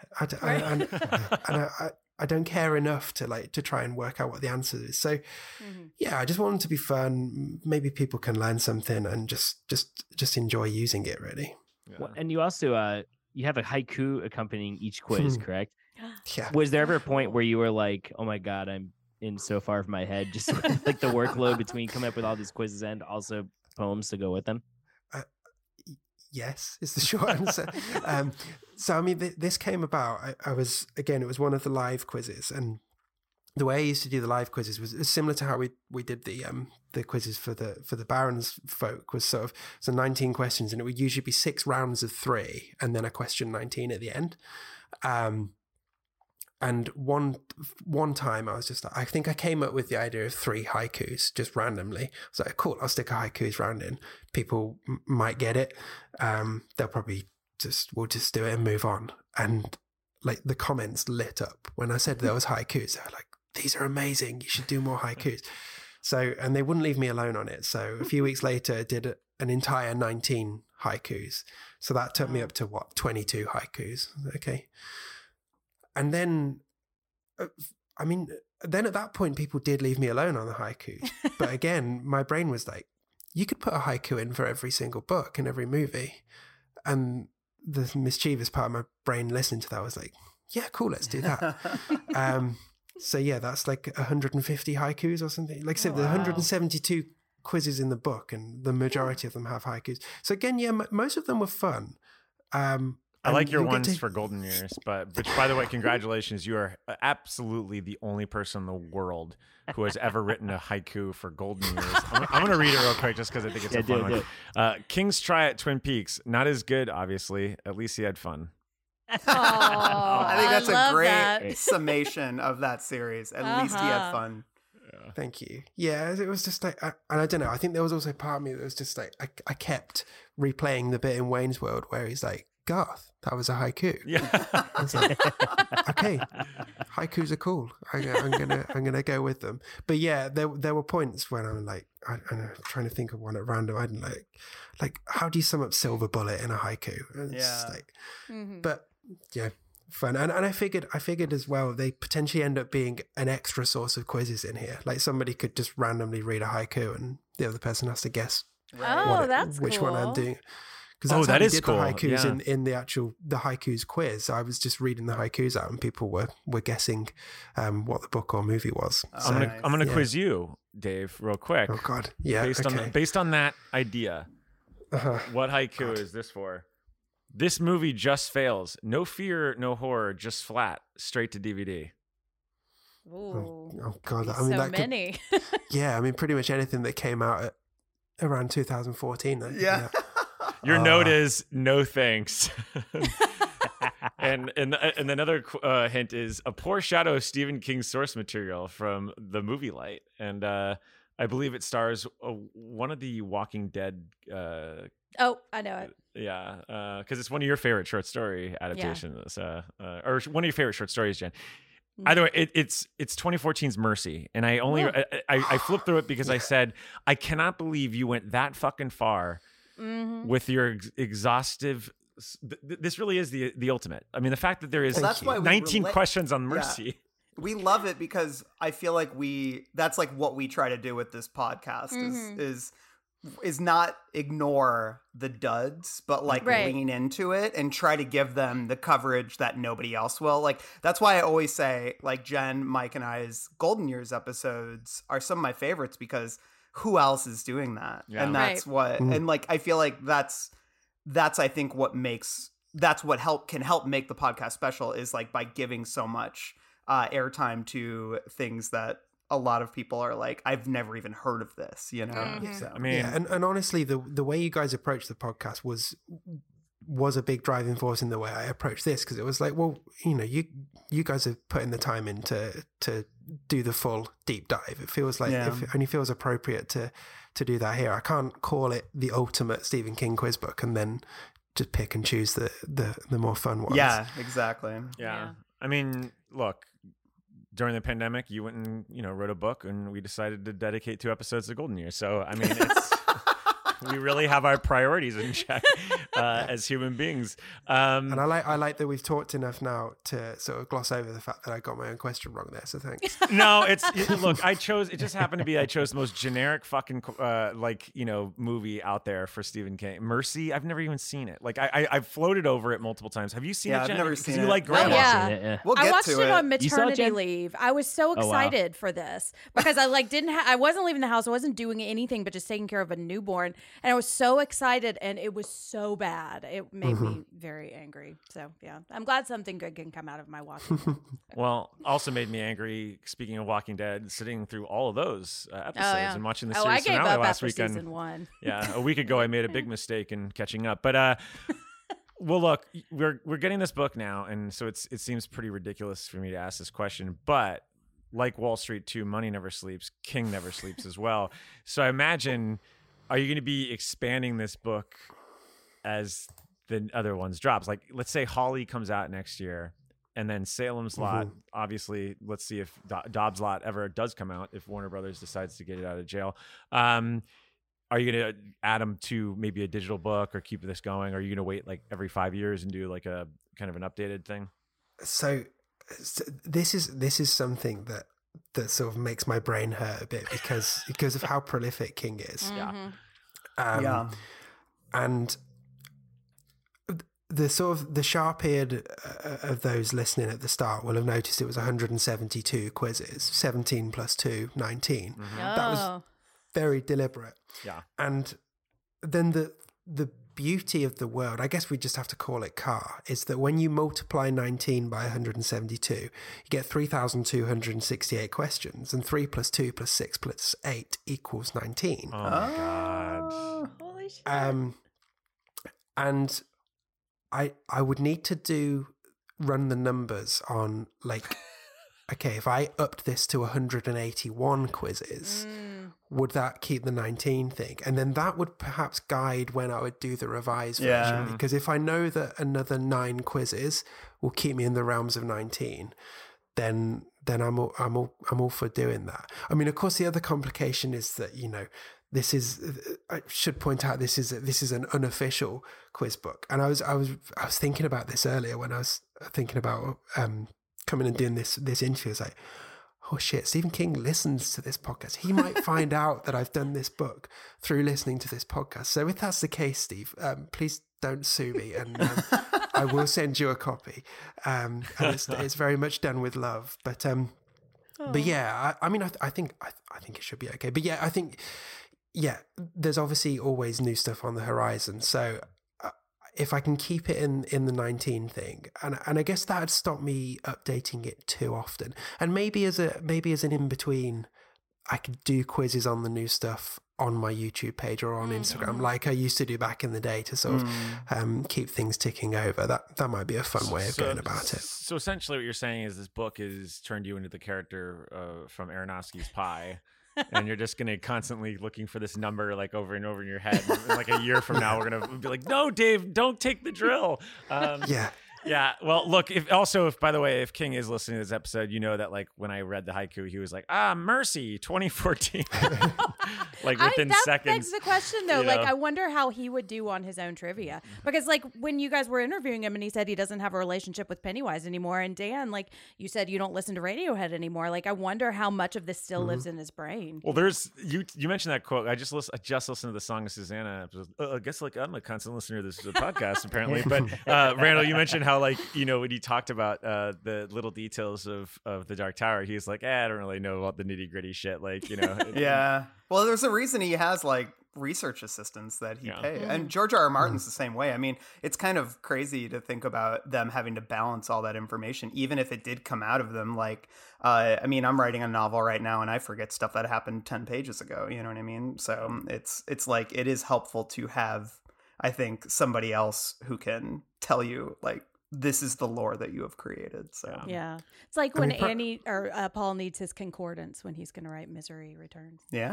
I don't care enough to try and work out what the answer is. So yeah, I just want them to be fun. Maybe people can learn something and just enjoy using it, really. Yeah. Well, and you also you have a haiku accompanying each quiz, correct? Yeah. Was there ever a point where you were like, oh my God, I'm in so far from my head, just like the workload between coming up with all these quizzes and also poems to go with them? Yes, is the short answer. So, I mean, this came about, it was one of the live quizzes, and the way I used to do the live quizzes was similar to how we did the quizzes for the Barons folk, was sort of, so 19 questions, and it would usually be 6 rounds of 3 and then a question 19 at the end. And one time I was just, I think I came up with the idea of 3 haikus just randomly. I was like, cool, I'll stick a haikus round in. People might get it. They'll probably we'll just do it and move on. And like the comments lit up when I said there was haikus. They were like, these are amazing. You should do more haikus. So, and they wouldn't leave me alone on it. So a few weeks later, I did an entire 19 haikus. So that took me up to 22 haikus. Okay. And then, then at that point, people did leave me alone on the haikus. But again, my brain was like, you could put a haiku in for every single book and every movie. And the mischievous part of my brain listening to that was like, yeah, cool, let's do that. So yeah, that's like 150 haikus or something. Like I said, there's 172 quizzes in the book, and the majority of them have haikus. So again, yeah, most of them were fun. I like your ones for Golden Years, which, by the way, congratulations. You are absolutely the only person in the world who has ever written a haiku for Golden Years. I'm going to read it real quick just because I think it's a fun one. King's Try at Twin Peaks. Not as good, obviously. At least he had fun. I think that's a great summation of that series. At least he had fun. Yeah. Thank you. Yeah, it was just like, and I don't know, I think there was also part of me that was just like, I kept replaying the bit in Wayne's World where he's like, Garth, that was a haiku. Yeah. I was like, okay, haikus are cool. I'm gonna go with them. But yeah, there were points when I'm like, I'm trying to think of one at random. I'm like, how do you sum up Silver Bullet in a haiku? And it's just like, but yeah, fun. And I figured as well, they potentially end up being an extra source of quizzes in here. Like somebody could just randomly read a haiku, and the other person has to guess which one I'm doing. Because that's how we did the haikus in the haikus quiz. I was just reading the haikus out, and people were guessing what the book or movie was. So, I'm gonna quiz you, Dave, real quick. Oh God, yeah. Based on that idea, what haiku is this for? This movie just fails. No fear, no horror, just flat. Straight to DVD. Ooh. Oh God, I mean, so many. Yeah, I mean, pretty much anything that came out at around 2014. Yeah. Your note is no thanks. and another hint is a poor shadow of Stephen King's source material from the movie Light, and I believe it stars one of the Walking Dead. I know it. Yeah, because it's one of your favorite short story adaptations, or one of your favorite short stories, Jen. Either way, it's 2014's Mercy, and I flipped through it because I said I cannot believe you went that fucking far. With your exhaustive, this really is the ultimate. I mean, the fact that there is 19 questions on Mercy. Yeah. We love it because I feel like that's like what we try to do with this podcast is not ignore the duds, but like lean into it and try to give them the coverage that nobody else will. Like, that's why I always say, like, Jen, Mike, and I's Golden Years episodes are some of my favorites because who else is doing that? Yeah. And that's and like, I feel like that's I think that's what can help make the podcast special is like by giving so much airtime to things that a lot of people are like, I've never even heard of this, you know? So, I mean, and honestly, the way you guys approached the podcast was a big driving force in the way I approached this, because it was like, well, you know, you guys are putting the time in to do the full deep dive. It feels like it only feels appropriate to do that here. I can't call it the ultimate Stephen King quiz book and then just pick and choose the more fun ones. Yeah, exactly. Yeah. I mean, look, during the pandemic, you went and, you know, wrote a book, and we decided to dedicate 2 episodes to Golden Years. So, I mean, it's we really have our priorities in check as human beings. And I like that we've talked enough now to sort of gloss over the fact that I got my own question wrong there. So thanks. No, look, it just happened to be I chose the most generic fucking movie out there for Stephen King. Mercy, I've never even seen it. Like I've floated over it multiple times. Have you seen it, Jen? I've never seen it. You like Grandma? We'll get I watched to it on maternity leave. I was so excited for this because I I wasn't leaving the house. I wasn't doing anything but just taking care of a newborn. And I was so excited, and it was so bad. It made me very angry. So, yeah, I'm glad something good can come out of my watching. Well, also made me angry, speaking of Walking Dead, sitting through all of those episodes and watching the series finale last weekend. Season 1. Yeah, a week ago I made a big mistake in catching up. But, well, look, we're getting this book now, and so it seems pretty ridiculous for me to ask this question, but like Wall Street 2, money never sleeps, King never sleeps as well. So I imagine... Are you going to be expanding this book as the other ones drops? Like, let's say Holly comes out next year, and then Salem's Lot, obviously, let's see if Dobbs Lot ever does come out, if Warner Brothers decides to get it out of jail. Are you going to add them to maybe a digital book or keep this going? Or are you going to wait like every 5 years and do like a kind of an updated thing? So this is something that sort of makes my brain hurt a bit because of how prolific King is. Yeah. And the sort of the sharp eared of those listening at the start will have noticed it was 172 quizzes, 17 plus 2, 19. Oh. That was very deliberate. Yeah. And then the beauty of the world, I guess we just have to call it CAR, is that when you multiply 19 by 172, you get 3,268 questions, and 3 plus 2 plus 6 plus 8 equals 19. Oh my God. Holy shit. And I would need to run the numbers on, like, okay, if I upped this to 181 quizzes, would that keep the 19 thing? And then that would perhaps guide when I would do the revised version. Because if I know that another 9 quizzes will keep me in the realms of 19, then I'm all for doing that. I mean, of course, the other complication is that, you know, this is, I should point out, this is an unofficial quiz book. And I was thinking about this earlier when I was thinking about coming and doing this interview. I was like, oh shit, Stephen King listens to this podcast. He might find out that I've done this book through listening to this podcast. So if that's the case, Steve, please don't sue me, and I will send you a copy. And it's very much done with love. But yeah, I mean, I think it should be okay. But yeah, I think, yeah, there's obviously always new stuff on the horizon. So if I can keep it in the 19 thing, and I guess that'd stop me updating it too often. And maybe as an in between, I could do quizzes on the new stuff on my YouTube page or on Instagram, like I used to do back in the day, to sort of keep things ticking over. That might be a fun way of going about it. So essentially, what you're saying is this book has turned you into the character from Aronofsky's Pi. And you're just going to constantly looking for this number, like, over and over in your head. And like a year from now, we're going to be like, no, Dave, don't take the drill. Yeah. Well, look, if by the way, if King is listening to this episode, you know that, like, when I read the haiku, he was like, Mercy, 2014. Like, within seconds. That begs the question, though. Like, know? I wonder how he would do on his own trivia. Because, like, when you guys were interviewing him and he said he doesn't have a relationship with Pennywise anymore, and Dan, like, you said you don't listen to Radiohead anymore. Like, I wonder how much of this still lives in his brain. Well, there's you mentioned that quote. I just listened to the Song of Susanna episode. I guess, like, I'm a constant listener to this podcast, apparently. But Randall, you mentioned how, like, you know, when he talked about the little details of the Dark Tower, he was like, I don't really know about the nitty gritty shit. Like, you know. Yeah. Well, there's a reason he has, like, research assistants that he pays. And George R.R. Martin's the same way. I mean, it's kind of crazy to think about them having to balance all that information, even if it did come out of them. Like, I mean, I'm writing a novel right now and I forget stuff that happened 10 pages ago. You know what I mean? So it's like, it is helpful to have, I think, somebody else who can tell you, like, this is the lore that you have created. So yeah, it's like when Annie or Paul needs his concordance when he's going to write Misery Returns. Yeah.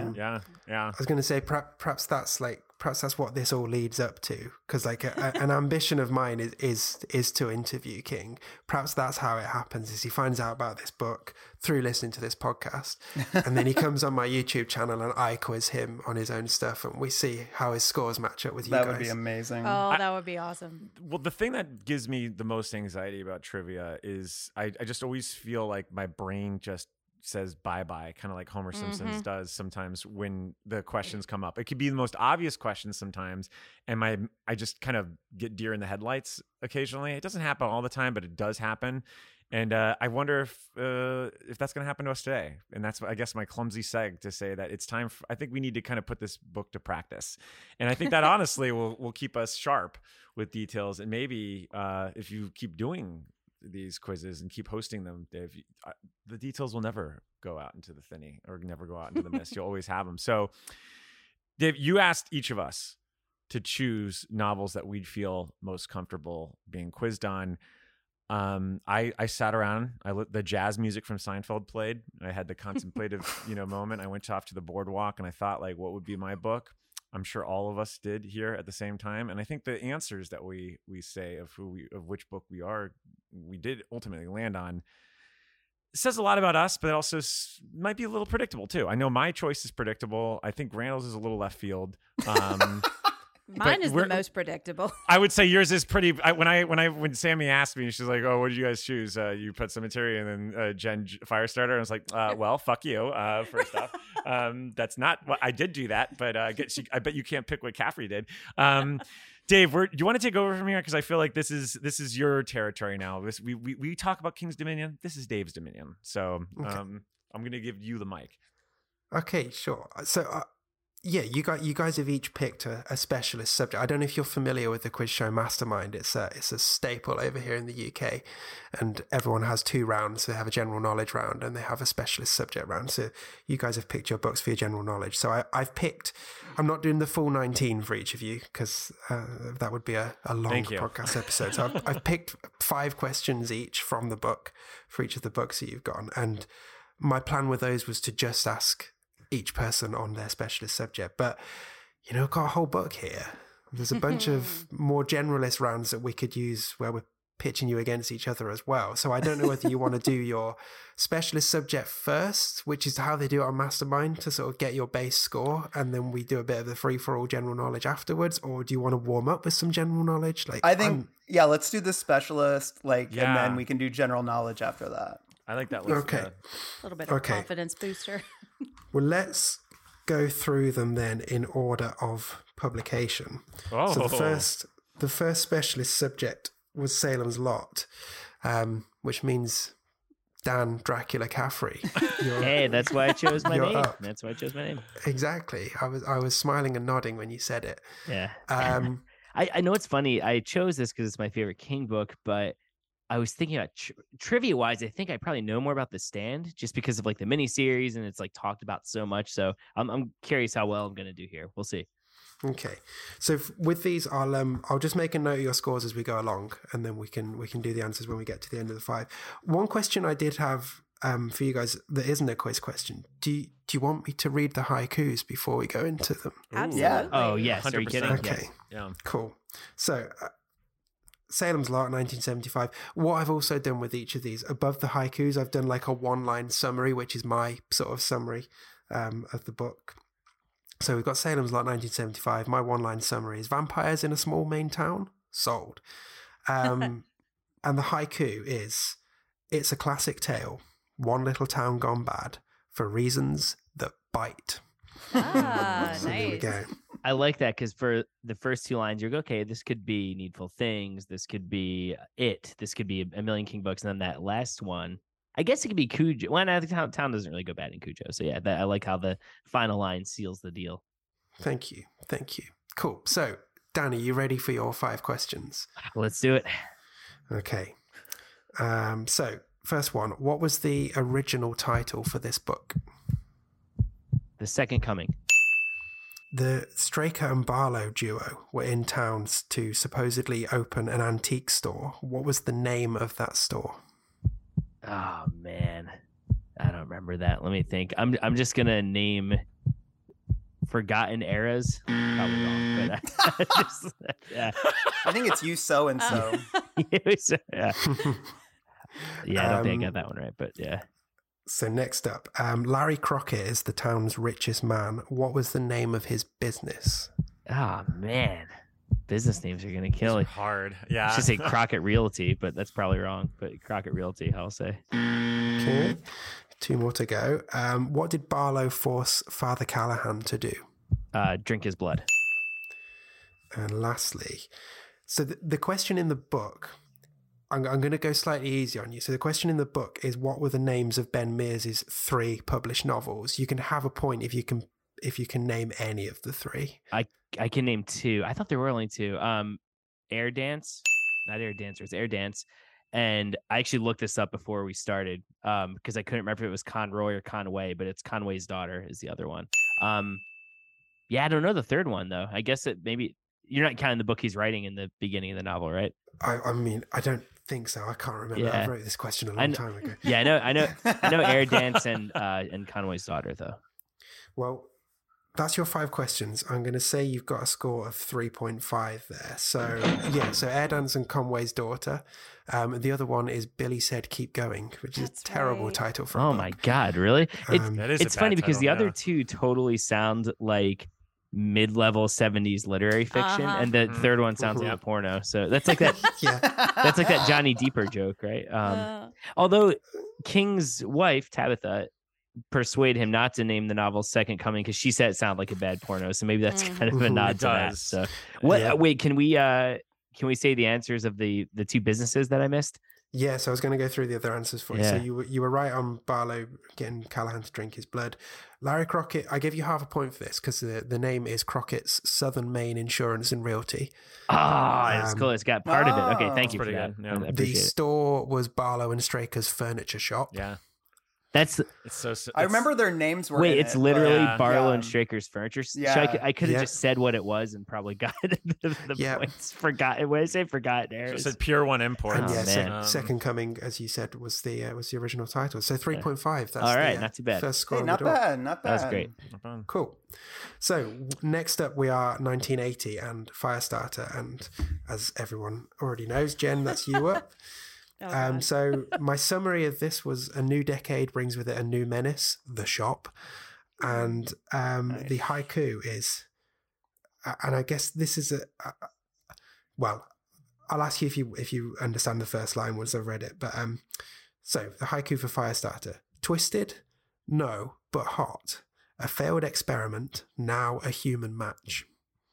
I was going to say perhaps that's what this all leads up to, because, like, an ambition of mine is to interview King. Perhaps that's how it happens, is he finds out about this book through listening to this podcast, and then he comes on my YouTube channel and I quiz him on his own stuff, and we see how his scores match up with you guys. That would be amazing. Oh, that would be awesome. Well, the thing that gives me the most anxiety about trivia is I just always feel like my brain just says bye-bye, kind of like Homer Simpson's does sometimes when the questions come up. It could be the most obvious questions sometimes, and I just kind of get deer in the headlights occasionally. It doesn't happen all the time, but it does happen. And I wonder if that's going to happen to us today. And that's, I guess, my clumsy seg to say that it's time. I think we need to kind of put this book to practice. And I think that honestly will keep us sharp with details. And maybe if you keep doing these quizzes and keep hosting them, Dave, the details will never go out into the thinny or never go out into the mist. You'll always have them. So, Dave, you asked each of us to choose novels that we'd feel most comfortable being quizzed on. I sat around. The jazz music from Seinfeld played. I had the contemplative, moment. I went off to the boardwalk and I thought, like, what would be my book? I'm sure all of us did here at the same time. And I think the answers that we say of which book we did ultimately land on, it says a lot about us, but it also might be a little predictable too. I know my choice is predictable. I think Randall's is a little left field. Mine is the most predictable. I would say yours is pretty. When Sammy asked me, she's like, "Oh, what did you guys choose? You put Cemetery and then Jen Firestarter." And I was like, "Well, fuck you." First off, that's not what I did do that, but I bet you can't pick what Caffrey did. Dave, do you want to take over from here? Because I feel like this is your territory now. We talk about King's Dominion. This is Dave's Dominion. So I'm going to give you the mic. Okay, sure. So, you guys have each picked a specialist subject. I don't know if you're familiar with the quiz show Mastermind. It's a staple over here in the UK, and everyone has 2 rounds. They have a general knowledge round and they have a specialist subject round. So you guys have picked your books for your general knowledge. So I've picked. I'm not doing the full 19 for each of you because that would be a long podcast episode. So I've picked 5 questions each from the book for each of the books that you've got, and my plan with those was to just ask each person on their specialist subject. But I've got a whole book here. There's a bunch of more generalist rounds that we could use where we're pitching you against each other as well. So I don't know whether you want to do your specialist subject first, which is how they do it on Mastermind, to sort of get your base score, and then we do a bit of the free-for-all general knowledge afterwards, or do you want to warm up with some general knowledge? I think let's do the specialist, and then we can do general knowledge after that. I like that. Okay. A little bit of confidence booster. Well, let's go through them then in order of publication. Oh. So the first specialist subject was Salem's Lot, which means Dan Dracula Caffrey. Hey, that's why I chose my name. That's why I chose my name. Exactly. I was smiling and nodding when you said it. Yeah. I know it's funny. I chose this because it's my favorite King book, but I was thinking about trivia wise. I think I probably know more about The Stand just because of like the miniseries and it's like talked about so much. So I'm curious how well I'm going to do here. We'll see. Okay, so with these, I'll just make a note of your scores as we go along, and then we can do the answers when we get to the end of the 5. One question I did have for you guys that isn't a quiz question. Do you want me to read the haikus before we go into them? Absolutely. Yeah. Oh yes. 100%. Are you kidding? Okay. Yes. Yeah. Cool. So. Salem's Lot, 1975. What I've also done with each of these, above the haikus, I've done like a 1-line summary, which is my sort of summary of the book. So we've got Salem's Lot, 1975. My 1-line summary is vampires in a small Maine town? Sold. And the haiku is, it's a classic tale, one little town gone bad, for reasons that bite. Ah, so nice. There we go. I like that because for the first 2 lines, you're like, okay, this could be Needful Things. This could be It. This could be A Million King books. And then that last one, I guess it could be Cujo. Well, I think town doesn't really go bad in Cujo. So yeah, I like how the final line seals the deal. Thank you. Cool. So, Danny, you ready for your 5 questions? Let's do it. Okay. So, first one, what was the original title for this book? The Second Coming. The Straker and Barlow duo were in towns to supposedly open an antique store. What was the name of that store? Oh man, I don't remember that. Let me think. I'm just gonna name Forgotten Eras. Probably wrong, but yeah. I think it's You So and So. Yeah. Yeah, I don't think I got that one right, but yeah. So next up, Larry Crockett is the town's richest man. What was the name of his business? Oh man, business names are gonna kill it. Hard, yeah. I should say Crockett Realty, but that's probably wrong. But Crockett Realty, I'll say. Okay, 2 more to go. What did Barlow force Father Callahan to do? Drink his blood. And lastly, so the question in the book, I'm going to go slightly easier on you. So the question in the book is, what were the names of Ben Mears' 3 published novels? You can have a point if you can name any of the 3. I can name 2. I thought there were only 2. Air Dance, not Air Dancers, Air Dance. And I actually looked this up before we started because I couldn't remember if it was Conroy or Conway, but it's Conway's Daughter is the other one. Yeah, I don't know the third one though. I guess it maybe you're not counting the book he's writing in the beginning of the novel, right? I mean, I don't think so. I can't remember. Yeah. I wrote this question a long time ago. Yeah, I know Air Dance and Conway's Daughter though. Well, that's your 5 questions. I'm going to say you've got a score of 3.5 there. So yeah, so Air Dance and Conway's Daughter. The other one is Billy Said Keep Going, which is a terrible title for a book. My God, really? It's funny because the other 2 totally sound like mid-level 70s literary fiction, and the third one sounds like a porno. So that's like that. Yeah, that's like that Johnny Deeper joke, right? Although King's wife Tabitha persuade him not to name the novel Second Coming because she said it sounded like a bad porno. So maybe that's kind of a nod to that. So wait, can we say the answers of the two businesses that I missed? Yeah, so I was going to go through the other answers for you. Yeah. So you were right on Barlow getting Callahan to drink his blood. Larry Crockett, I give you half a point for this because the name is Crockett's Southern Maine Insurance and Realty. It's cool. It's got part of it. Okay, thank you for pretty that. good. Yeah. I The appreciate it. store was Barlow and Straker's Furniture Shop. Yeah. That's It's so. I remember their names were. wait. in It's it, literally yeah. Barlow Yeah. and Straker's Furniture. Yeah. So I could have Yeah. just said what it was and probably got the Yeah. points. Forgot. When I say forgot, there. It said Pure One Import. And Oh, yeah, man. Second Coming, as you said, was the original title. So 3.5. That's All right, the, not too bad. First score Hey, on not the door. bad, not bad. That was great. Cool. So next up, we are 1980 and Firestarter, and as everyone already knows, Jen, that's you up. So my summary of this was a new decade brings with it a new menace, the shop, and the haiku is, and I guess this is well, I'll ask you if you understand the first line once I've read it, but so the haiku for Firestarter: twisted, no, but hot. A failed experiment, now a human match.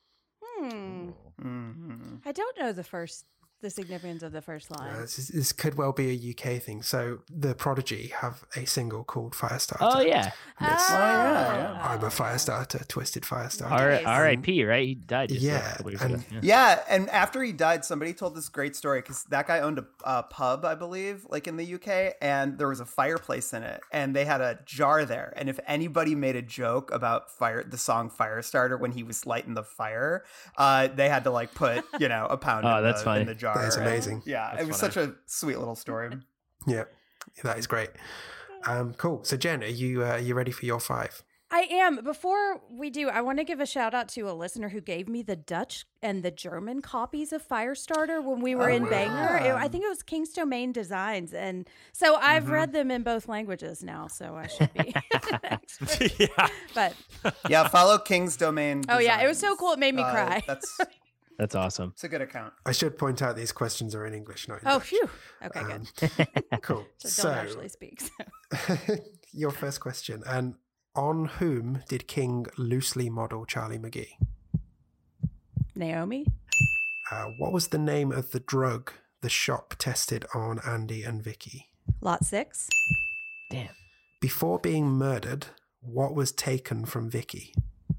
I don't know the significance of the first line. This could well be a UK thing. So the Prodigy have a single called Firestarter. Oh yeah. I'm a Firestarter, twisted Firestarter. R.I.P. Right? He died. Just Yeah, a couple years and- ago. Yeah, and after he died, somebody told this great story because that guy owned a pub, I believe, like in the UK, and there was a fireplace in it, and they had a jar there. And if anybody made a joke about the song Firestarter when he was lighting the fire, they had to like put a pound in the jar. That is And- amazing. Yeah, That's it was funny. such a sweet little story. Yeah, that is great. Cool. So Jen, are you ready for your 5? I am. Before we do, I want to give a shout out to a listener who gave me the Dutch and the German copies of Firestarter when we were in Bangor. I think it was King's Domain Designs. And so I've read them in both languages now, so I should be an expert. Yeah. But Yeah, follow King's Domain. oh yeah, it was so Designs. cool. It made me cry. That's awesome. It's a good account. I should point out these questions are in English, not in Oh, Dutch. phew. Okay, good. Cool. So don't actually speak. So. Your first question. And on whom did King loosely model Charlie McGee? Naomi? What was the name of the drug the shop tested on Andy and Vicky? Lot 6? Damn. Before being murdered, what was taken from Vicky?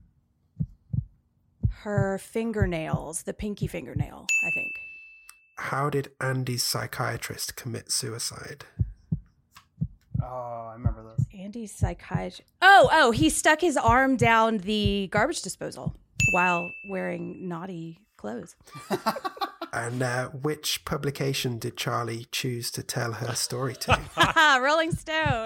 Her fingernails, the pinky fingernail, I think. How did Andy's psychiatrist commit suicide? Oh, I remember this. Andy's psychiatrist. Oh, he stuck his arm down the garbage disposal while wearing naughty clothes. And which publication did Charlie choose to tell her story to? Rolling Stone.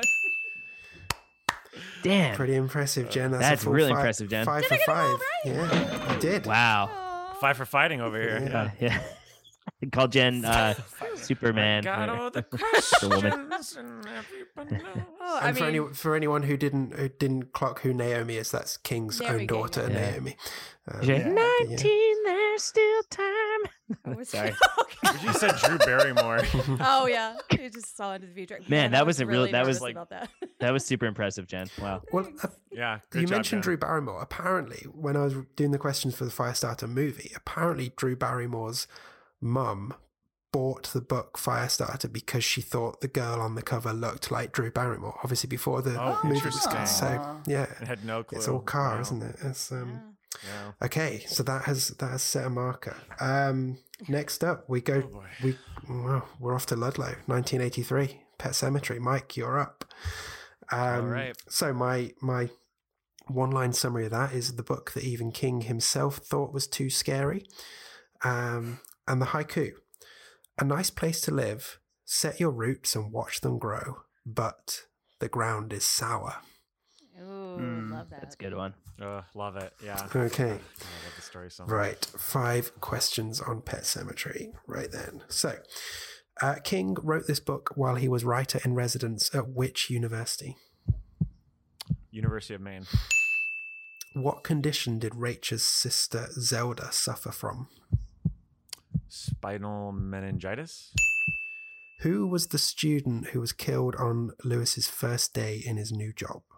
Damn. Pretty impressive, Jen. That's a full really five- impressive, Jen. 5 Did for I get them all 5. Yeah, you did. Wow. 5 for fighting over here. Yeah. Call Jen Superman. Got or all the Superwoman. questions and everybody knows. Oh, And for anyone who didn't clock who Naomi is, that's King's Naomi own King, daughter, yeah. Naomi. Yeah. 19, there's still time. Sorry. You said Drew Barrymore. Oh yeah, you just saw into the future. Man, that was a real- really that was nervous like- about that. That was super impressive, Jen. Wow. Well, Yeah, good you job, mentioned Jen. Drew Barrymore. Apparently, when I was doing the questions for the Firestarter movie, apparently Drew Barrymore's mum bought the book Firestarter because she thought the girl on the cover looked like Drew Barrymore. Obviously, before the Oh, movie was interesting. done. So yeah, I had no clue. it's all car, Wow. isn't it? It's Yeah. okay. So that has set a marker. Next up, we go. boy. We're off to Ludlow, 1983, Pet Sematary. Mike, you're up. All right. So my one-line summary of that is the book that even King himself thought was too scary. And the haiku: a nice place to live. Set your roots and watch them grow, but the ground is sour. Ooh, love that. That's a good one. Love it. Yeah. Okay. I love the story so much. Right, 5 questions on Pet Sematary. Right then. So, King wrote this book while he was writer in residence at which university? University of Maine. What condition did Rachel's sister Zelda suffer from? Spinal meningitis. Who was the student who was killed on Lewis's first day in his new job?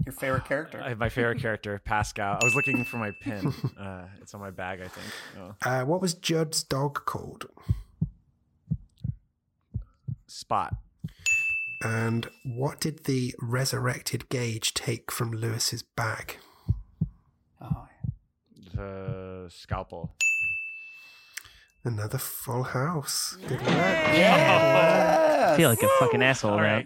Your favorite character? I have my favorite character, Pascal. I was looking for my pin. It's on my bag, I think. Oh. What was Judd's dog called? Spot. And what did the resurrected Gage take from Lewis's bag? Oh, The scalpel. Another full house. Good work. yeah. I feel like a fucking asshole now.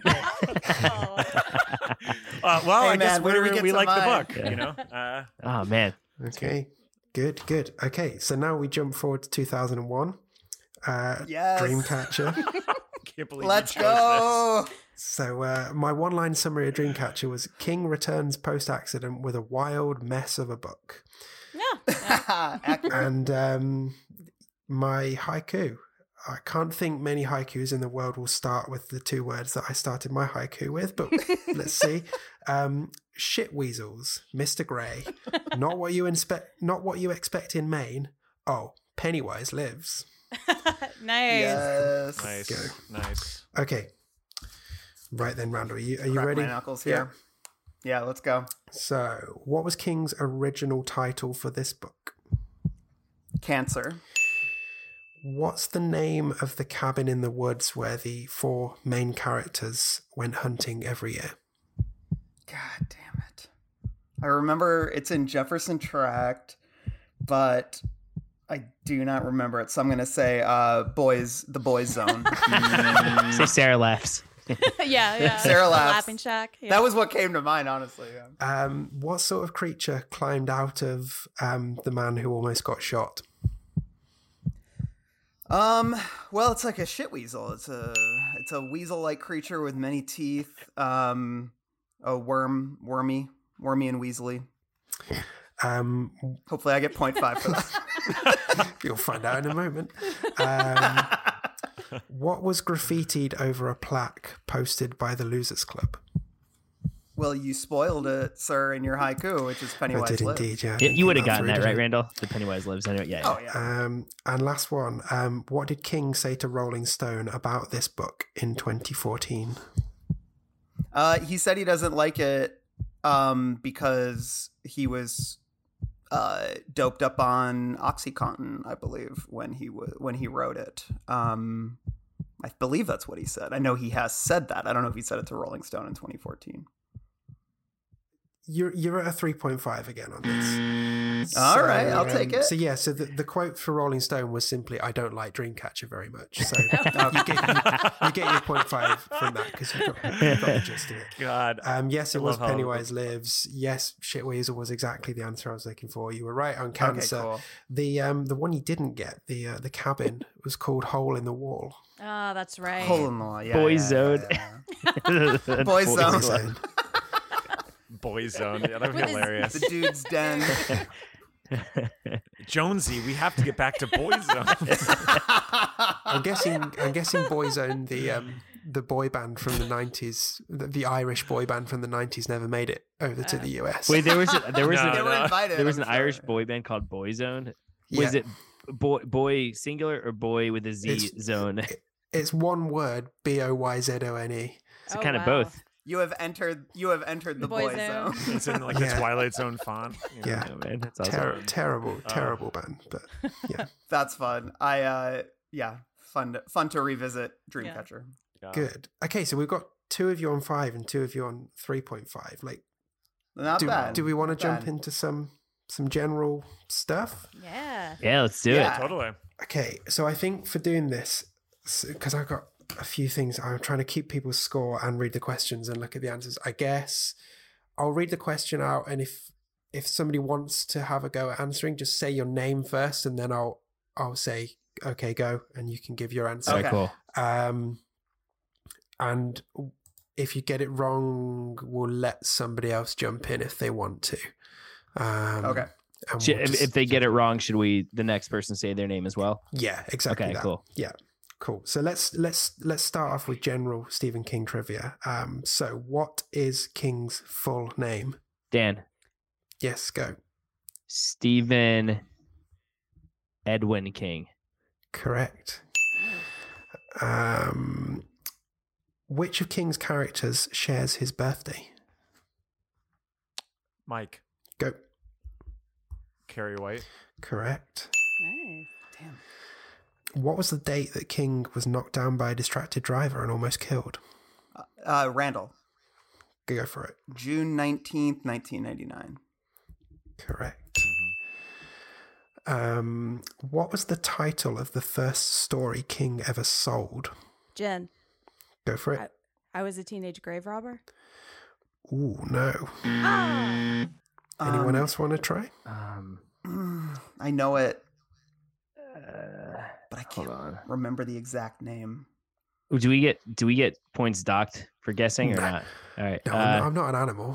Well, Hey, I man, guess when do we get we to like the mine? book, you know? Oh man. Okay. Good. Okay, so now we jump forward to 2001. Yes. Dreamcatcher. Can't believe Let's you chose go. So my one-line summary of Dreamcatcher was King returns post-accident with a wild mess of a book. Accurate. And my haiku. I can't think many haikus in the world will start with the two words that I started my haiku with, but let's see. Shit weasels, Mr. Grey. Not what you expect in Maine. Oh, Pennywise lives. Nice. Yes. this. Nice. Okay. Right then, Randall, are you Crack ready? my knuckles here. Yeah, let's go. So, what was King's original title for this book? Cancer. What's the name of the cabin in the woods where the four main characters went hunting every year? God damn it. I remember it's in Jefferson Tract, but I do not remember it. So I'm going to say the boys zone. Say Sarah laughs. Yeah. Sarah The laughs. Laughing Shack. Yeah. That was what came to mind, honestly. Yeah. What sort of creature climbed out of the man who almost got shot? Well, it's like a shit weasel. It's a weasel-like creature with many teeth. A wormy and weaselly. Hopefully I get 0.5 for that. You'll find out in a moment. What was graffitied over a plaque posted by the Losers Club? Well, you spoiled it, sir, in your haiku, which is Pennywise I did lives. indeed, yeah. Yeah, you would have Didn't gotten think that through, right, did Randall. The Pennywise lives anyway. Yeah. Oh, yeah. And last one. What did King say to Rolling Stone about this book in 2014? He said he doesn't like it because he was doped up on OxyContin, I believe, when he wrote it. I believe that's what he said. I know he has said that. I don't know if he said it to Rolling Stone in 2014. You're at a 3.5 again on this. All right, I'll take it. So the quote for Rolling Stone was simply, "I don't like Dreamcatcher very much." So you get your 0.5 from that because you got the gist of it. God. Yes, it I was love how- Pennywise Lives. Yes, Shitweasel was exactly the answer I was looking for. You were right on Cancer. Okay, cool. The one you didn't get, the cabin, was called Hole in the Wall. Oh, that's right. Hole in the wall, yeah. Boys Zone. Boys Zone. So, Boy Zone. Yeah, that would be hilarious. The dude's den. Jonesy, we have to get back to Boy Zone. I'm guessing Boyzone, the boy band from the 90s, the Irish boy band from the 90s, never made it over to the US. Wait, there was No, They were no. invited. there was I'm an sure. Irish boy band called Boyzone. Was Yeah. it boy singular or boy with a Z It's- zone? It's one word, Boyzone. It's Oh, kind of wow. both. You have entered the boys zone. It's in like Yeah. the Twilight Zone font. you know? Yeah. Oh, man, that's awesome. Terrible band, but yeah, That's fun. Fun to revisit Dreamcatcher. Yeah. good. Okay, so we've got two of you on 5 and two of you on 3.5. Like, Not bad. do we want to Not jump bad. into some general stuff? Yeah. Yeah, let's do Yeah. it. Totally. Okay, so I think for doing this, because I've got a few things, I'm trying to keep people's score and read the questions and look at the answers. I guess I'll read the question out, and if somebody wants to have a go at answering, just say your name first, and then I'll say, okay, go, and you can give your answer. All right, cool. And if you get it wrong, we'll let somebody else jump in if they want to. Okay. And Should- we'll if just- they get it wrong, should the next person say their name as well? Yeah, exactly. Okay, that. cool. Yeah, cool. So let's start off with general Stephen King trivia. So what is King's full name? Dan. Yes, go. Stephen Edwin King. Correct. Which of King's characters shares his birthday? Mike. Go. Carrie White. Correct. Nice. Damn. What was the date that King was knocked down by a distracted driver and almost killed? Randall. Go for it. June 19th, 1999. Correct. What was the title of the first story King ever sold? Jen, Go for it. I was a teenage grave robber. Ooh, no. Ah! Anyone else want to try? I know it, but I can't remember the exact name. Do we get points docked for guessing or not? All right. No, I'm not an animal.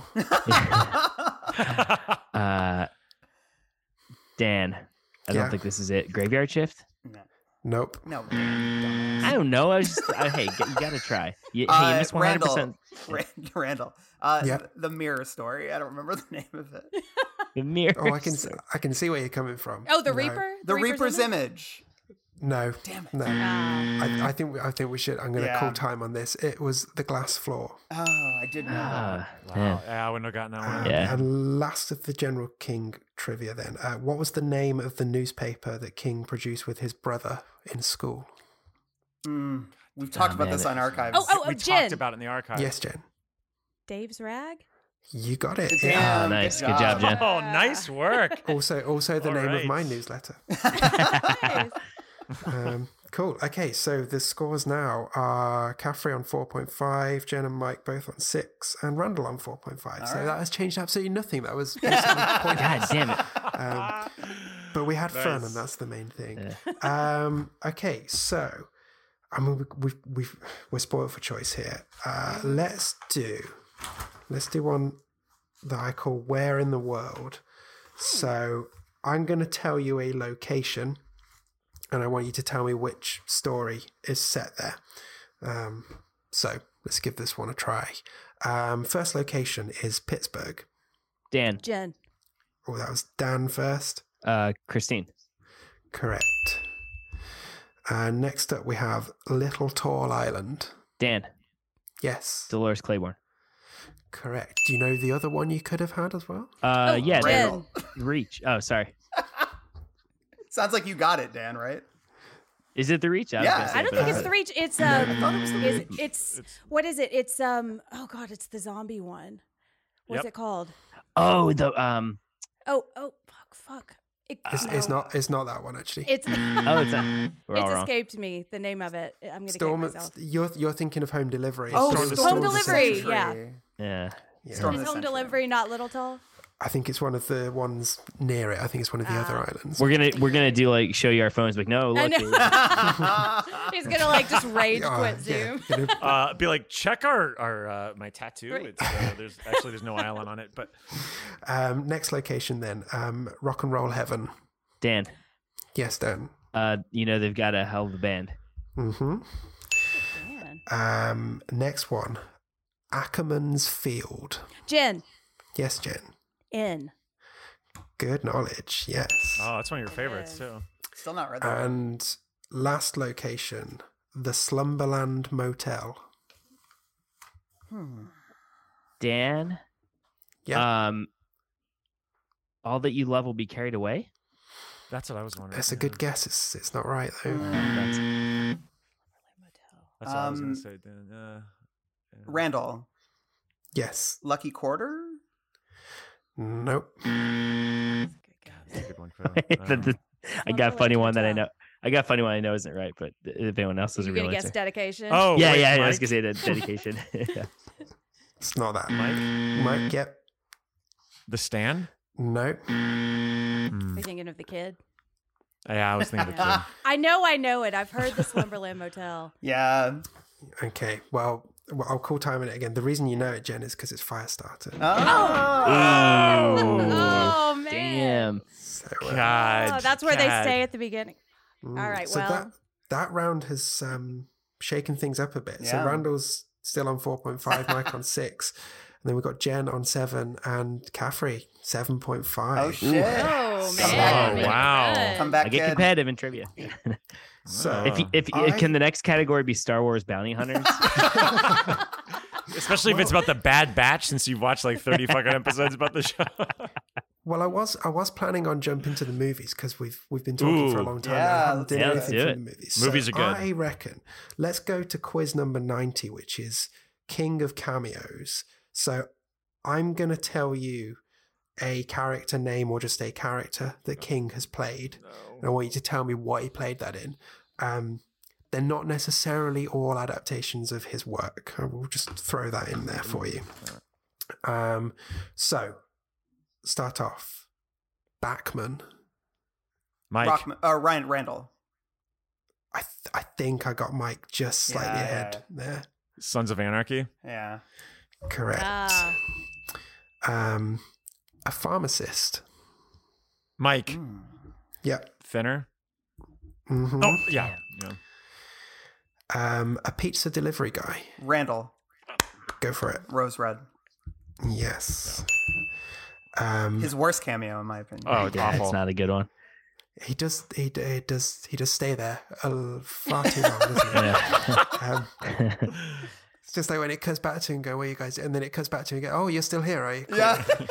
Dan, I don't think this is it. Graveyard Shift? Nope. No. I don't know. I was just hey, you gotta try. Hey, you missed 100%. Randall. Yeah. The Mirror Story. I don't remember the name of it. The Mirror. Oh, I can see where you're coming from. Oh, the No. Reaper? The Reaper's Image. No. Damn it. No. I think we should. I'm going to call time on this. It was The Glass Floor. Oh, I did know that. Wow. Yeah, I wouldn't have gotten that one. And last of the General King trivia then. What was the name of the newspaper that King produced with his brother in school? We've talked about this on Archives. We Jen. talked about it in the archive. Yes, Jen. Dave's Rag? You got it. Damn, nice. Good job, Jen. Oh, nice work. Also the All name right. of my newsletter. Nice. Cool. Okay, so the scores now are Caffrey on 4.5, Jen and Mike both on 6, and Randall on 4.5. So that has changed absolutely nothing. That was basically point. God damn it. But we had fun, Nice. and that's the main thing. Okay, so I mean we're spoiled for choice here. Let's do one that I call Where in the World. So I'm going to tell you a location, and I want you to tell me which story is set there. So let's give this one a try. First location is Pittsburgh. Dan. Jen. Oh, that was Dan first. Christine. Correct. Next up, we have Little Tall Island. Dan. Yes. Dolores Claiborne. Correct. Do you know the other one you could have had as well? Yeah. Randall. Reach. Oh, sorry. Sounds like you got it, Dan, right? Is it the Reach? Yeah. I don't think it's the Reach. It's I thought it was the Reach. it's what is it? It's oh god, it's the zombie one. What's Yep. it called? Oh, the Oh fuck. It's not that one actually. It's Oh, it's we're all it's wrong. escaped me. The name of it. I'm gonna Storm. get myself. You're thinking of Home Delivery. Oh, Storm of the Home Century. Delivery. Yeah. Yeah. Yeah. Storm of Is the home Century. delivery not Little Tall? I think it's one of the ones near it. I think it's one of the other islands. We're gonna do like show you our phones, like no, I look. know. He's gonna like just rage quit yeah. Zoom. Be like, check our my tattoo. Right. It's there's no island on it, but Next location then, Rock and Roll Heaven. Dan. Yes, Dan. They've got a hell of a band. Mm-hmm. Man. Next one, Ackerman's Field. Jen. Yes, Jen. In. Good knowledge. Yes. oh, that's one of your favorites too. Still not read that. one. And last location, the Slumberland Motel. Dan. Yeah. All that you love will be carried away. That's what I was wondering. That's a good guess. It's not right though. That's That's what I was gonna say. Dan. Randall. Yes. Lucky Quarter? Nope. That's a good one, Phil. I got a funny one that I know. I got a funny one I know isn't right, but if anyone else has You a real gonna answer. guess dedication? Oh, yeah, wait, yeah. I Mike? was gonna say that dedication. Yeah. It's not that. Mike? Mike, yep. The Stand. Nope. Are you thinking of the kid? Yeah, I was thinking of the kid. I know it. I've heard the Slumberland Motel. Yeah. Okay. Well, I'll call time on it again. The reason you know it, Jen, is because it's Firestarter. Oh man. Damn. So, God. Oh, that's where they God. stay at the beginning. All right. So Well, that round has shaken things up a bit. So Yeah. Randall's still on 4.5, Mike on 6. And then we've got Jen on 7 and Caffrey 7.5. Oh, shit. oh Come man. back. Make it Wow. good. Come back, I get kid. competitive in trivia. So If can the next category be Star Wars bounty hunters? Especially if it's about the Bad Batch, since you've watched like 30 fucking episodes about the show. Well, I was planning on jumping to the movies because we've been talking for a long time. I haven't done anything from the movies. Movies are good. I reckon let's go to quiz number 90, which is King of Cameos. So I'm going to tell you a character name or just a character that King has played. And I want you to tell me what he played that in. They're not necessarily all adaptations of his work. I will just throw that in there for you. So, start off. Bachman. Mike. Ryan Randall. I think I got Mike just slightly ahead there. Sons of Anarchy. Yeah. Correct. A pharmacist. Mike. Yep. Thinner. Mm-hmm. Oh, yeah. A pizza delivery guy. Randall. Go for it. Rose Red. Yes. His worst cameo, in my opinion. Oh, it's awful. It's not a good one. He does stay there far too long, doesn't he? It's just like when it cuts back to him and go, where you guys? And then it cuts back to him and go, oh, you're still here, are you? Cool.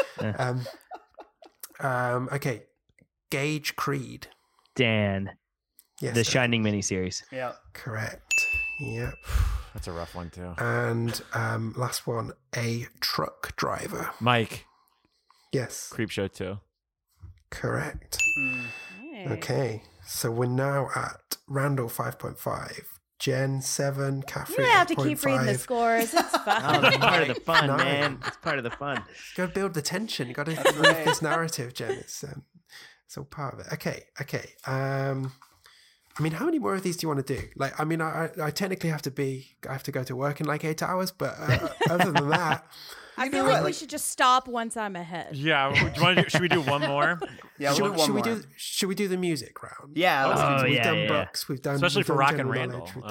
Yeah. Okay. Gage Creed. Dan. Yes. The Shining miniseries. Yeah. Correct. Yep. That's a rough one too. And last one, a truck driver. Mike. Yes. Creepshow 2. Correct. Okay. So we're now at Randall 5.5. Jen 7, Catherine. You don't have to keep reading the scores. It's fine. That's part of the fun, man. It's part of the fun. You got to build the tension. You got to live this narrative, Jen. It's all part of it. Okay. I mean, how many more of these do you want to do? Like, I mean, I technically have to go to work in like 8 hours, but other than that, I feel like we should just stop once I'm ahead. Yeah. Do you want to should we do one more? Yeah, we'll do one more. Should we do the music round? Yeah. We've done books. We've done especially for Rock and general Randall.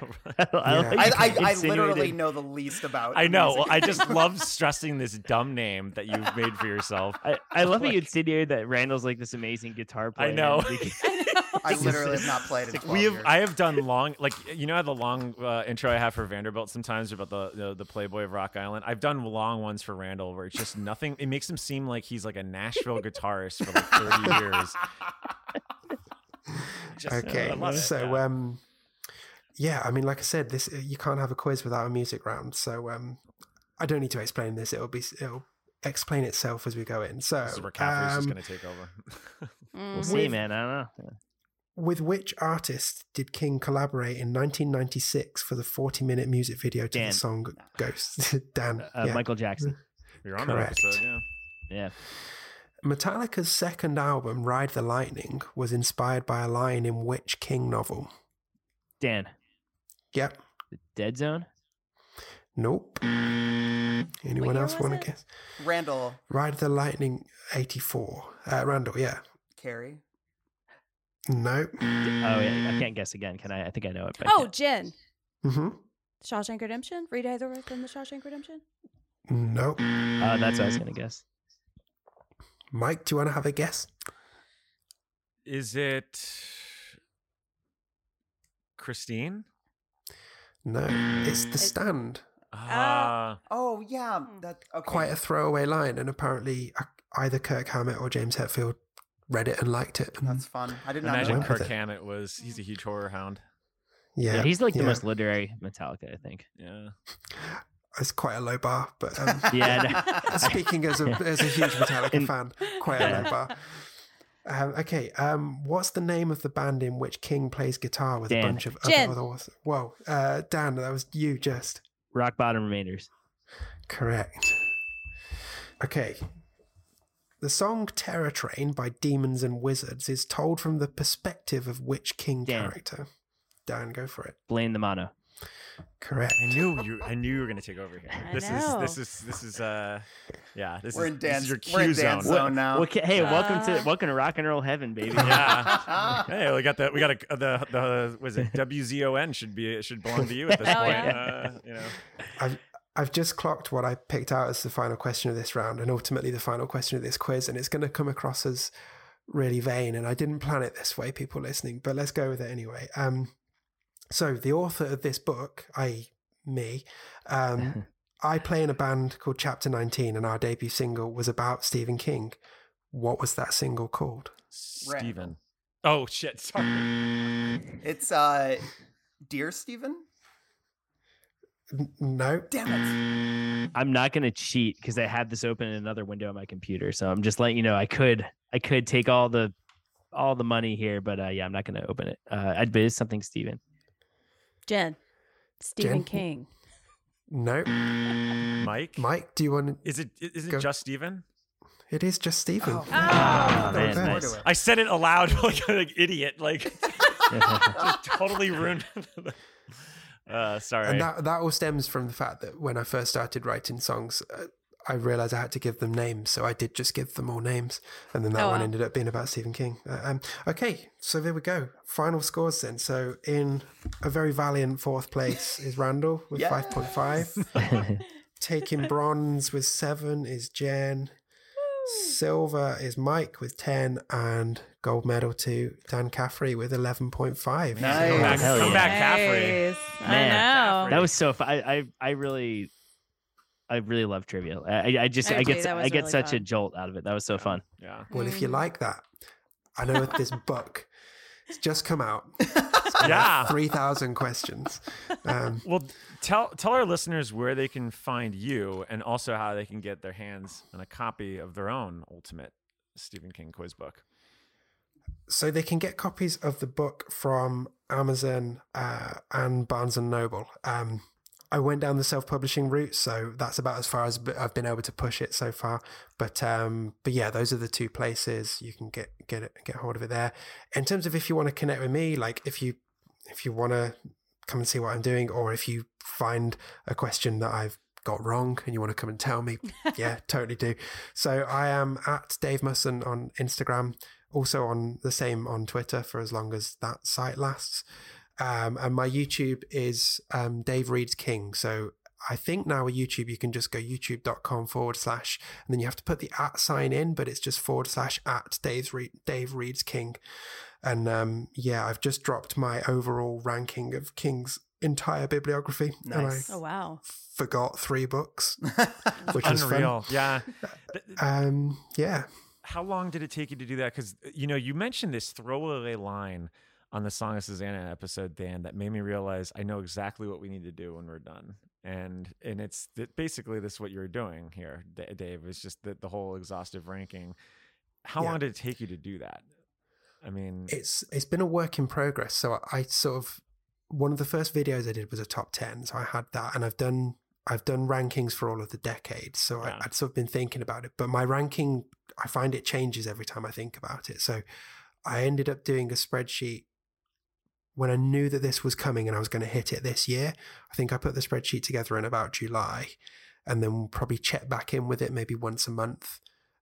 I literally know the least about. I know. Well, I just love stressing this dumb name that you've made for yourself. I love how you insinuated that Randall's like this amazing guitar player. I know. I literally have not played it. I have done long, like how the long intro I have for Vanderbilt sometimes about the Playboy of Rock Island. I've done long ones for Randall where it's just nothing. It makes him seem like he's like a Nashville guitarist for like 30 years. Okay, so yeah, I mean, like I said, this you can't have a quiz without a music round. So I don't need to explain this. It'll explain itself as we go in. So this is where Catherine's just going to take over. We'll see, man. I don't know. Yeah. With which artist did King collaborate in 1996 for the 40-minute music video to the song Ghost? Dan. Michael Jackson. You're on that episode, Yeah. Metallica's second album, Ride the Lightning, was inspired by a line in which King novel? Dan. Yep. The Dead Zone? Nope. Anyone else want to guess? Randall. Ride the Lightning, 84. Randall, yeah. Carrie. No. Oh, yeah. I can't guess again. Can I? I think I know it. Jen. Mm-hmm. Shawshank Redemption? Reed Hayworth in the Shawshank Redemption? Nope. That's what I was going to guess. Mike, do you want to have a guess? Is it Christine? No, it's The Stand. Oh, yeah. That, okay. Quite a throwaway line, and apparently either Kirk Hammett or James Hetfield read it and liked it. And that's fun. I didn't imagine Kirk Hammett he's a huge horror hound. Yeah, he's like the most literary Metallica, I think. Yeah. It's quite a low bar, but speaking as a huge Metallica fan, quite a low bar. Okay, what's the name of the band in which King plays guitar with a bunch of other? Whoa, Dan, that was you just. Rock Bottom Remainders. Correct. Okay. The song Terror Train by Demons and Wizards is told from the perspective of which King character? Dan, go for it. Blaine the Mono. Correct. I knew you were going to take over here. This is we're in dance. This is your cue zone now. Welcome to rock and roll heaven, baby. Yeah. Hey, we got the was it WZON should belong to you at this point. Yeah. I've just clocked what I picked out as the final question of this round, and ultimately the final question of this quiz, and it's going to come across as really vain, and I didn't plan it this way, people listening, but let's go with it anyway. So the author of this book, i.e. me, I play in a band called Chapter 19, and our debut single was about Stephen King. What was that single called? Stephen. Oh, shit. Sorry. It's Dear Stephen? No. Damn it. I'm not going to cheat because I had this open in another window on my computer. So I'm just letting you know I could take all the money here, but yeah, I'm not going to open it. But it's something Stephen. Jen. Stephen Jen? King. No. Mike, do you want? Is it go? just Stephen? It is just Stephen. Oh, man, nice. I said it aloud like an idiot, like just totally ruined. Sorry. And that all stems from the fact that when I first started writing songs, I realized I had to give them names, so I did just give them all names, and then that one ended up being about Stephen King. Okay, so there we go. Final scores then. So in a very valiant fourth place is Randall with 5.5. Taking bronze with 7 is Jen. Silver is Mike with 10, and gold medal to Dan Caffrey with 11.5. Nice. Come back, Caffrey. Man, I know. that was so fun. I really love trivia. I get such a jolt out of it. That was so fun. Yeah. Well, if you like that, I know this book has just come out. Yeah. 3,000 questions. Well, tell our listeners where they can find you, and also how they can get their hands on a copy of their own ultimate Stephen King quiz book. So they can get copies of the book from Amazon and Barnes & Noble. I went down the self-publishing route, so that's about as far as I've been able to push it so far. But yeah, those are the two places you can get hold of it there. In terms of if you want to connect with me, like if you want to come and see what I'm doing, or if you find a question that I've got wrong and you want to come and tell me, yeah, totally do. So I am at Dave Musson on Instagram, also on the same on Twitter for as long as that site lasts. And my YouTube is Dave Reads King. So I think now with YouTube, you can just go youtube.com/ and then you have to put the @ in, but it's just / at Dave Reads King. And yeah, I've just dropped my overall ranking of King's entire bibliography. Nice. And I wow. forgot 3 books, which was unreal. fun. Yeah. Yeah. How long did it take you to do that? Because, you mentioned this throwaway line on the Song of Susanna episode, Dan, that made me realize I know exactly what we need to do when we're done. And it's basically this is what you're doing here, Dave. It's just the whole exhaustive ranking. How long did it take you to do that? I mean, it's been a work in progress. So I sort of, one of the first videos I did was a top 10. So I had that, and I've done rankings for all of the decades. So I'd sort of been thinking about it, but my ranking, I find it changes every time I think about it. So I ended up doing a spreadsheet when I knew that this was coming and I was going to hit it this year. I think I put the spreadsheet together in about July, and then probably check back in with it maybe once a month,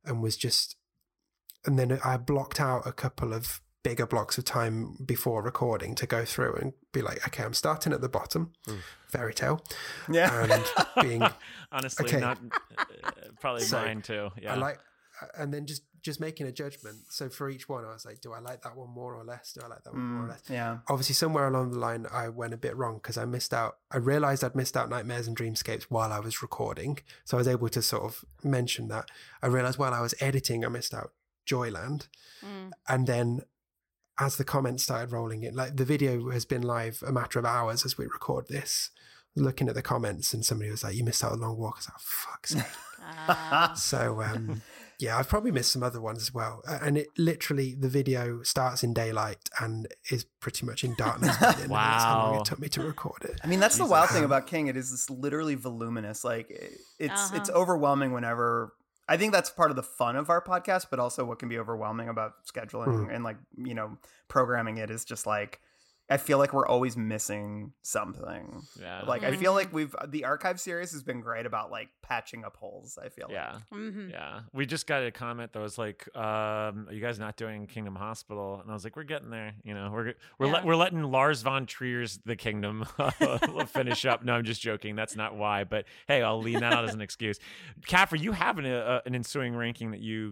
and then I blocked out a couple of bigger blocks of time before recording to go through and be like, okay, I'm starting at the bottom, fairy tale. Yeah. And being honestly, okay. not probably mine too. Yeah. And then just making a judgment. So for each one, I was like, do I like that one more or less? Do I like that one more or less? Yeah. Obviously, somewhere along the line, I went a bit wrong because I realized I'd missed out Nightmares and Dreamscapes while I was recording. So I was able to sort of mention that. I realized while I was editing, I missed out Joyland. And then as the comments started rolling in, like the video has been live a matter of hours as we record this, looking at the comments, and somebody was like, you missed out a Long Walk. I was like, fuck's sake. So, yeah, I've probably missed some other ones as well. And it literally, the video starts in daylight and is pretty much in darkness by the end. Wow. That's how long it took me to record it. I mean, that's the wild thing about King. It is this literally voluminous. Like it's overwhelming whenever. I think that's part of the fun of our podcast, but also what can be overwhelming about scheduling and like, programming it is just like, I feel like we're always missing something. Yeah. Like, I feel like the archive series has been great about like patching up holes, I feel yeah. like. Yeah. We just got a comment that was like, are you guys not doing Kingdom Hospital? And I was like, we're getting there. We're letting Lars von Trier's The Kingdom finish up. No, I'm just joking. That's not why. But hey, I'll leave that out as an excuse. Caffrey, you have an ensuing ranking that you keep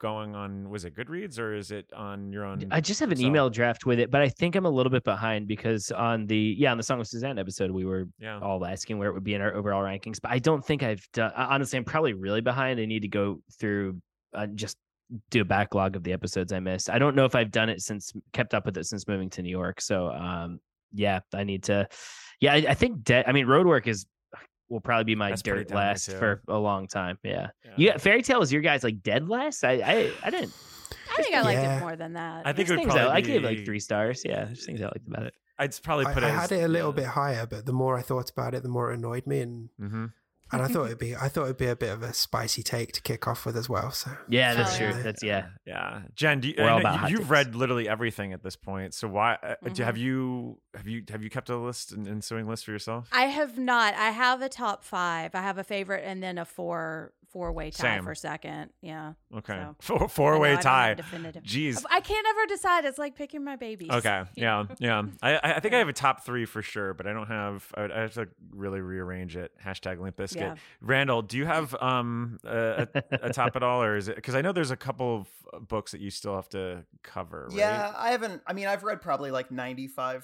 going on, was it Goodreads or is it on your own? I just have an email draft with it, but I think I'm a little bit behind because on the Song of Suzanne episode, we were all asking where it would be in our overall rankings, but I don't think I've done, honestly, I'm probably really behind. I need to go through just do a backlog of the episodes I missed. I don't know if I've done it kept up with it since moving to New York. So I need to, I think Roadwork will probably be my dirt last for a long time. Yeah. Fairy Tale is your guys like dead last? I didn't. I think I liked it more than that. I think it would probably I gave like 3 stars. Yeah, there's things I liked about it. I'd probably put I had it a little bit higher, but the more I thought about it, the more it annoyed me, and I thought it'd be a bit of a spicy take to kick off with as well. So that's true. That's yeah. Jen, you've read literally everything at this point. So why have you kept a list and ensuing list for yourself? I have not. I have a top 5. I have a favorite and then a four-way tie for second. Yeah. Okay. So, four-way tie. Jeez. I can't ever decide. It's like picking my babies. Okay. Yeah. I think I have a top 3 for sure, but I don't have. I have to really rearrange it. #Limp Bizkit. Yeah. Randall, do you have a top at all, or is it because I know there's a couple of books that you still have to cover? Right? Yeah, I haven't. I mean, I've read probably like 92%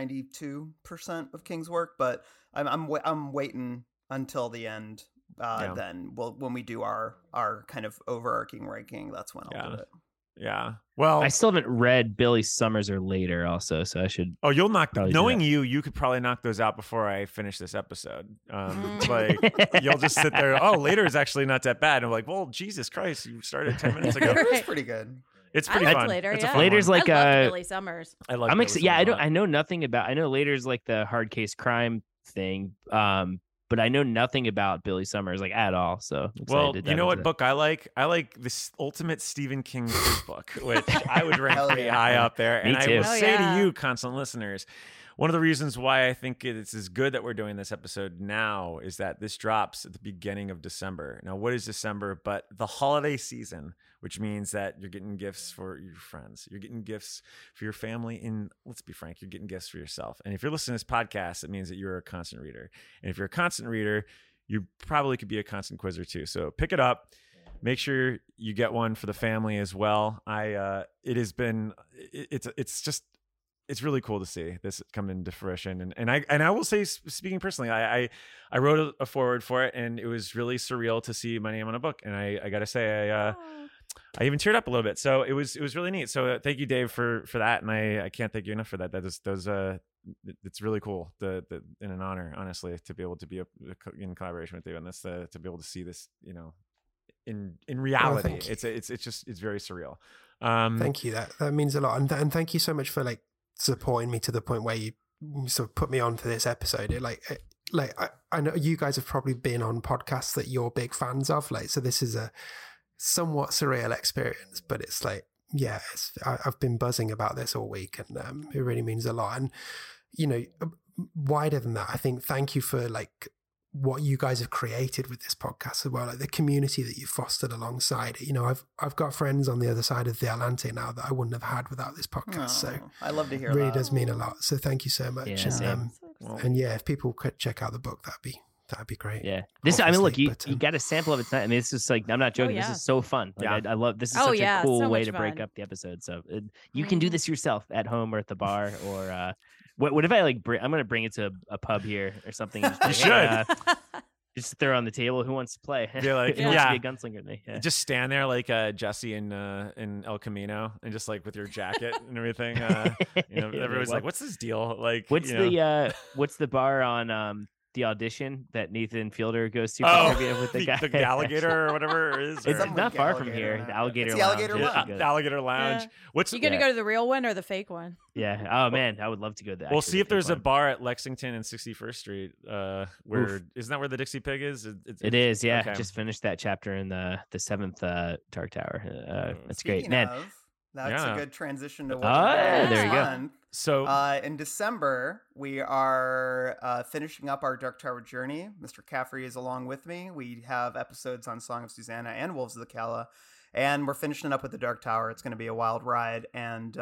of King's work, but I'm waiting until the end. Then when we do our kind of overarching ranking, that's when I'll do it. Yeah. Well, I still haven't read Billy Summers or Later also, so I should. Oh, you'll knock them. Knowing you could probably knock those out before I finish this episode. Like you'll just sit there. Oh, Later is actually not that bad. And I'm like, well, Jesus Christ, you started 10 minutes ago. It's pretty good. It's pretty fun. Later, it's Later's like Billy Summers. I love. I'm excited. Yeah, I know nothing about. I know Later's like the hard case crime thing. But I know nothing about Billy Summers like at all. So you know what book I like? I like this ultimate Stephen King quiz book, which I would rank pretty high up there. And I will say to you, constant listeners, one of the reasons why I think it's as good that we're doing this episode now is that this drops at the beginning of December. Now, what is December? But the holiday season, which means that you're getting gifts for your friends. You're getting gifts for your family. And let's be frank, you're getting gifts for yourself. And if you're listening to this podcast, it means that you're a constant reader. And if you're a constant reader, you probably could be a constant quizzer too. So pick it up. Make sure you get one for the family as well. It's really cool to see this come into fruition. And I will say, speaking personally, I wrote a foreword for it, and it was really surreal to see my name on a book. And I got to say, I even teared up a little bit. So it was really neat. So thank you, Dave, for that. And I can't thank you enough for that. It's really cool and an honor, honestly, to be able to be in collaboration with you on this, to be able to see this, in reality. It's very surreal. Thank you. That means a lot. And thank you so much for supporting me to the point where you sort of put me on for this episode. I know you guys have probably been on podcasts that you're big fans of, so this is a somewhat surreal experience, but it's I've been buzzing about this all week, and it really means a lot. And wider than that, I think thank you for what you guys have created with this podcast as well, the community that you've fostered alongside it. I've got friends on the other side of the Atlantic now that I wouldn't have had without this podcast. So I love to hear it really does mean a lot. So thank you so much. Yeah, and if people could check out the book, that'd be great. Yeah. You got a sample of it tonight. I mean, it's just I'm not joking. This is so fun. I love this. Is such a cool way to break up the episode. So you can do this yourself at home or at the bar or, what if I I'm going to bring it to a pub here or something. And you should. Just throw on the table. Who wants to play? You're like, Who wants to be a gunslinger? Yeah. Just stand there like Jesse in El Camino, and just with your jacket and everything. Everybody's like, "What's this deal?" What's the bar on The Audition that Nathan Fielder goes to for trivia with the guy, the alligator or whatever it is. It's not far from here. The Alligator Lounge. The Alligator Lounge. Yeah. You gonna go to the real one or the fake one? Yeah. Oh man, I would love to go to that. We'll see if there's a bar at Lexington and 61st Street. Isn't that where the Dixie Pig is? It is. Yeah. Okay. Just finished that chapter in the 7th Dark Tower. That's great, man. That's a good transition to what there you go. So in December, we are finishing up our Dark Tower journey. Mr. Caffrey is along with me. We have episodes on Song of Susanna and Wolves of the Calla, and we're finishing up with the Dark Tower. It's going to be a wild ride. And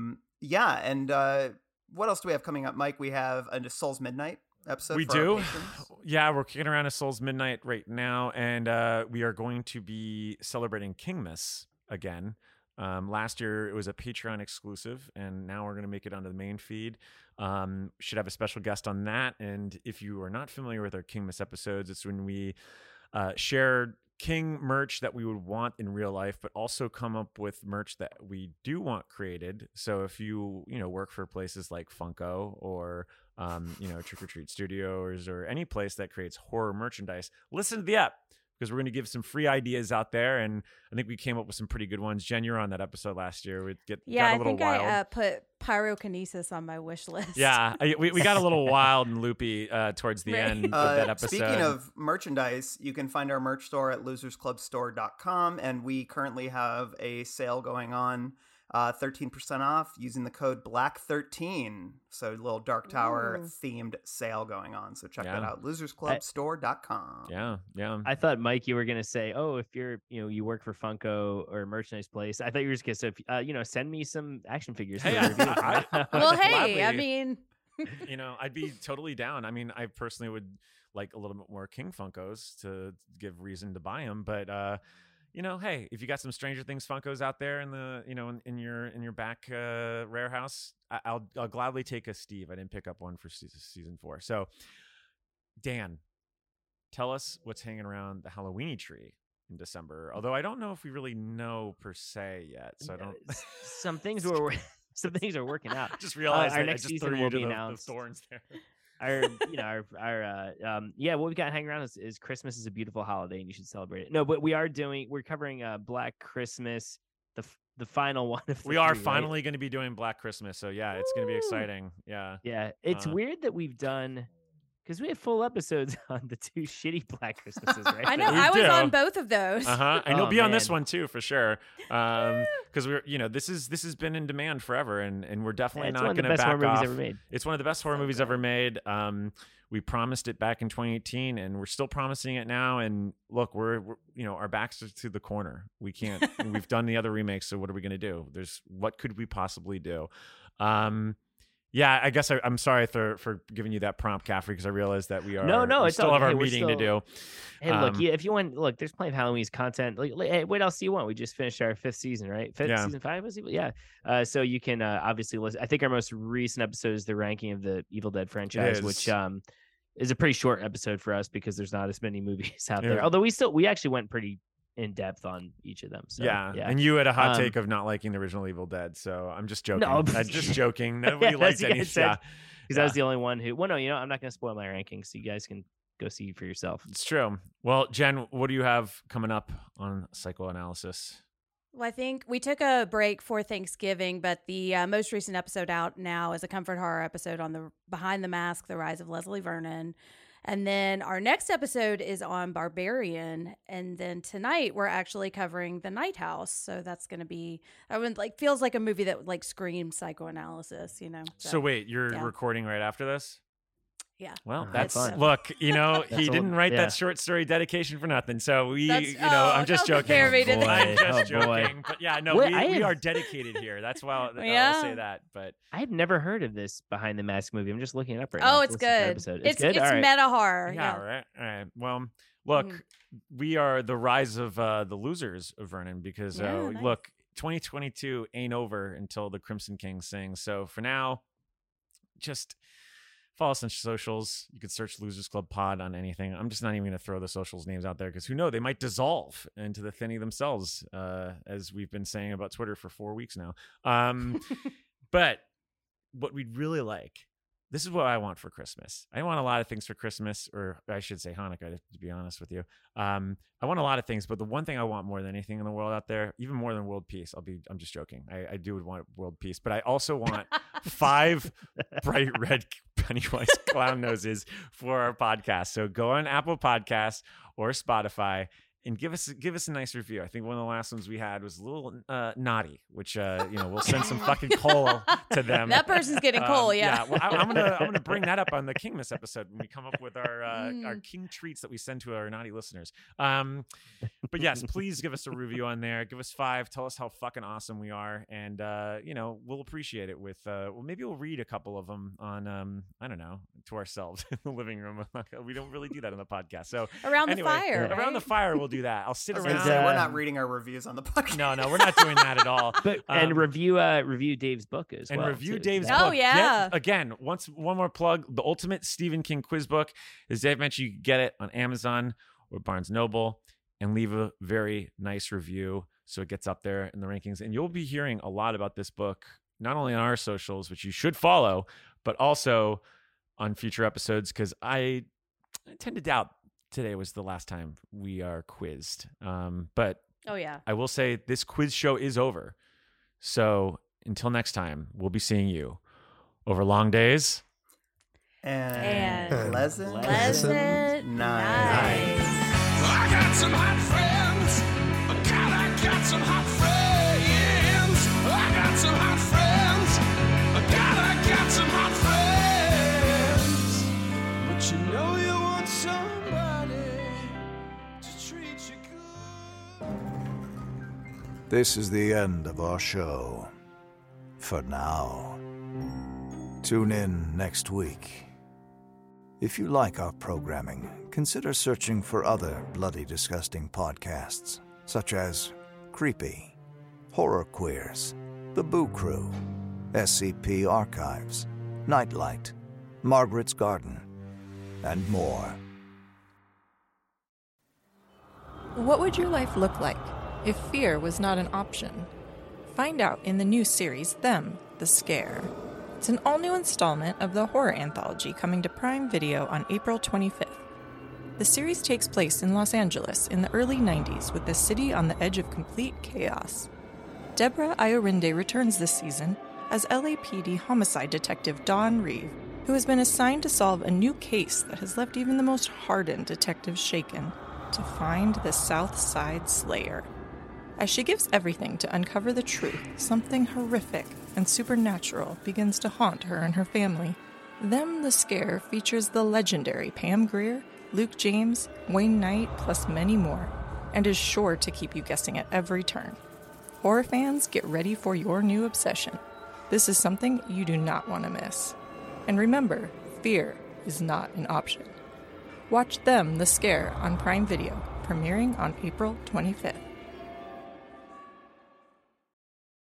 what else do we have coming up, Mike? We have a Souls Midnight episode. We do. Yeah, we're kicking around a Souls Midnight right now, and we are going to be celebrating Kingmas again. Last year it was a Patreon exclusive, and now we're going to make it onto the main feed. Should have a special guest on that. And if you are not familiar with our Kingmas episodes, it's when we share King merch that we would want in real life, but also come up with merch that we do want created. So if you work for places like Funko or Trick or Treat Studios or any place that creates horror merchandise, listen to the app, because we're going to give some free ideas out there, and I think we came up with some pretty good ones. Jen, you were on that episode last year. We got a little wild. I put pyrokinesis on my wish list. Yeah, we got a little wild and loopy towards the end of that episode. Speaking of merchandise, you can find our merch store at losersclubstore.com, and we currently have a sale going on. 13% off using the code BLACK13. So a little Dark Tower themed sale going on. So check that out. Losersclubstore.com. Yeah. I thought, Mike, you were gonna say, oh, if you're you work for Funko or a merchandise place, I thought you were just gonna say, send me some action figures. Hey, well, hey, I mean, I'd be totally down. I mean, I personally would like a little bit more King Funkos to give reason to buy them, but hey, if you got some Stranger Things Funkos out there in the, in your back rare house, I'll gladly take a Steve. I didn't pick up one for season 4. So, Dan, tell us what's hanging around the Halloweeny tree in December. Although I don't know if we really know per se yet. So I don't. Some things are working out. Just realized our next season will be the announced. thorns there. What we've got hanging around is Christmas is a beautiful holiday and you should celebrate it. No, but we're covering Black Christmas, the final one of the we are three, finally going to be doing Black Christmas. So yeah, it's going to be exciting. Yeah. It's weird that we've done, because we have full episodes on the 2 shitty Black Christmases, right? I know. I was on both of those. And you'll be on this one too, for sure. Because we're, this has been in demand forever, and we're definitely not going to back off. It's one of the best horror movies ever made. We promised it back in 2018, and we're still promising it now. And look, we're our backs are to the corner. We can't. We've done the other remakes, so what are we going to do? What could we possibly do? Yeah, I guess I'm sorry for giving you that prompt, Caffrey, because I realized that we still have our meeting to do. Hey, look, if you want, there's plenty of Halloween's content. Hey, what else do you want? We just finished our 5th season, right? Season 5 was it? Yeah. So you can obviously listen. I think our most recent episode is the ranking of the Evil Dead franchise, which is a pretty short episode for us because there's not as many movies out there. Although we actually went pretty in depth on each of them. So, yeah. And you had a hot take of not liking the original Evil Dead, so I'm just joking. No, I'm just joking. Nobody liked any. Because I was the only one who. Well, no, I'm not going to spoil my rankings, so you guys can go see for yourself. It's true. Well, Jen, what do you have coming up on Psychoanalysis? Well, I think we took a break for Thanksgiving, but the most recent episode out now is a comfort horror episode on the Behind the Mask: The Rise of Leslie Vernon. And then our next episode is on Barbarian. And then tonight we're actually covering The Night House. So that's going to be, feels like a movie that screams psychoanalysis, So wait, you're recording right after this? Yeah. Well, that's fun. Look, he didn't write that short story dedication for nothing. So I'm just joking. I'm just joking. But yeah, no, we are dedicated here. That's why I'll say that. But I had never heard of this Behind the Mask movie. I'm just looking it up right now. Oh, it's good. It's good. It's meta horror. Yeah. All right. Well, look, we are the rise of the losers of Vernon because look, 2022 ain't over until the Crimson King sings. So for now, just follow us on socials. You can search Losers Club Pod on anything. I'm just not even going to throw the socials names out there because who knows? They might dissolve into the thinny themselves, as we've been saying about Twitter for 4 weeks now. But what we'd really like, this is what I want for Christmas. I want a lot of things for Christmas, or I should say Hanukkah, to be honest with you. I want a lot of things, but the one thing I want more than anything in the world out there, even more than world peace, I'm just joking. I do want world peace, but I also want 5 bright red Pennywise clown noses for our podcast. So go on Apple Podcasts or Spotify and give us a nice review. I think one of the last ones we had was a little naughty, which we'll send some fucking coal to them. That person's getting coal, yeah. Well, I'm gonna bring that up on the Kingmas episode when we come up with our King treats that we send to our naughty listeners. But yes, please give us a review on there. Give us 5. Tell us how fucking awesome we are, and we'll appreciate it. With maybe we'll read a couple of them on I don't know, to ourselves in the living room. We don't really do that on the podcast. So around the fire, around the fire, we'll do do that. I'll sit I was around. gonna say, we're not reading our reviews on the podcast. No, we're not doing that at all. But and review Dave's book as well. And review too. Dave's Oh, book. yeah. Again, one more plug. The Ultimate Stephen King Quiz Book. As Dave mentioned, you can get it on Amazon or Barnes & Noble and leave a very nice review so it gets up there in the rankings. And you'll be hearing a lot about this book, not only on our socials, which you should follow, but also on future episodes, because I tend to doubt today was the last time we are quizzed. But Oh, yeah. I will say this quiz show is over. So until next time, we'll be seeing you over long days And pleasant night. I got some hot friends. God, I got some hot friends. I got some hot friends. God, I got some hot friends. But you know you want somebody to treat you good. This is the end of our show. For now. Tune in next week. If you like our programming, consider searching for other bloody disgusting podcasts, such as Creepy, Horror Queers, The Boo Crew, SCP Archives, Nightlight, Margaret's Garden, and more. What would your life look like if fear was not an option? Find out in the new series, Them, the Scare. It's an all-new installment of the horror anthology coming to Prime Video on April 25th. The series takes place in Los Angeles in the early 90s with the city on the edge of complete chaos. Deborah Iorinde returns this season as LAPD homicide detective Dawn Reeve, who has been assigned to solve a new case that has left even the most hardened detectives shaken, to find the South Side Slayer. As she gives everything to uncover the truth, something horrific and supernatural begins to haunt her and her family. Them, the Scare features the legendary Pam Grier, Luke James, Wayne Knight, plus many more, and is sure to keep you guessing at every turn. Horror fans, get ready for your new obsession. This is something you do not want to miss. And remember, fear is not an option. Watch Them, the Scare on Prime Video, premiering on April 25th.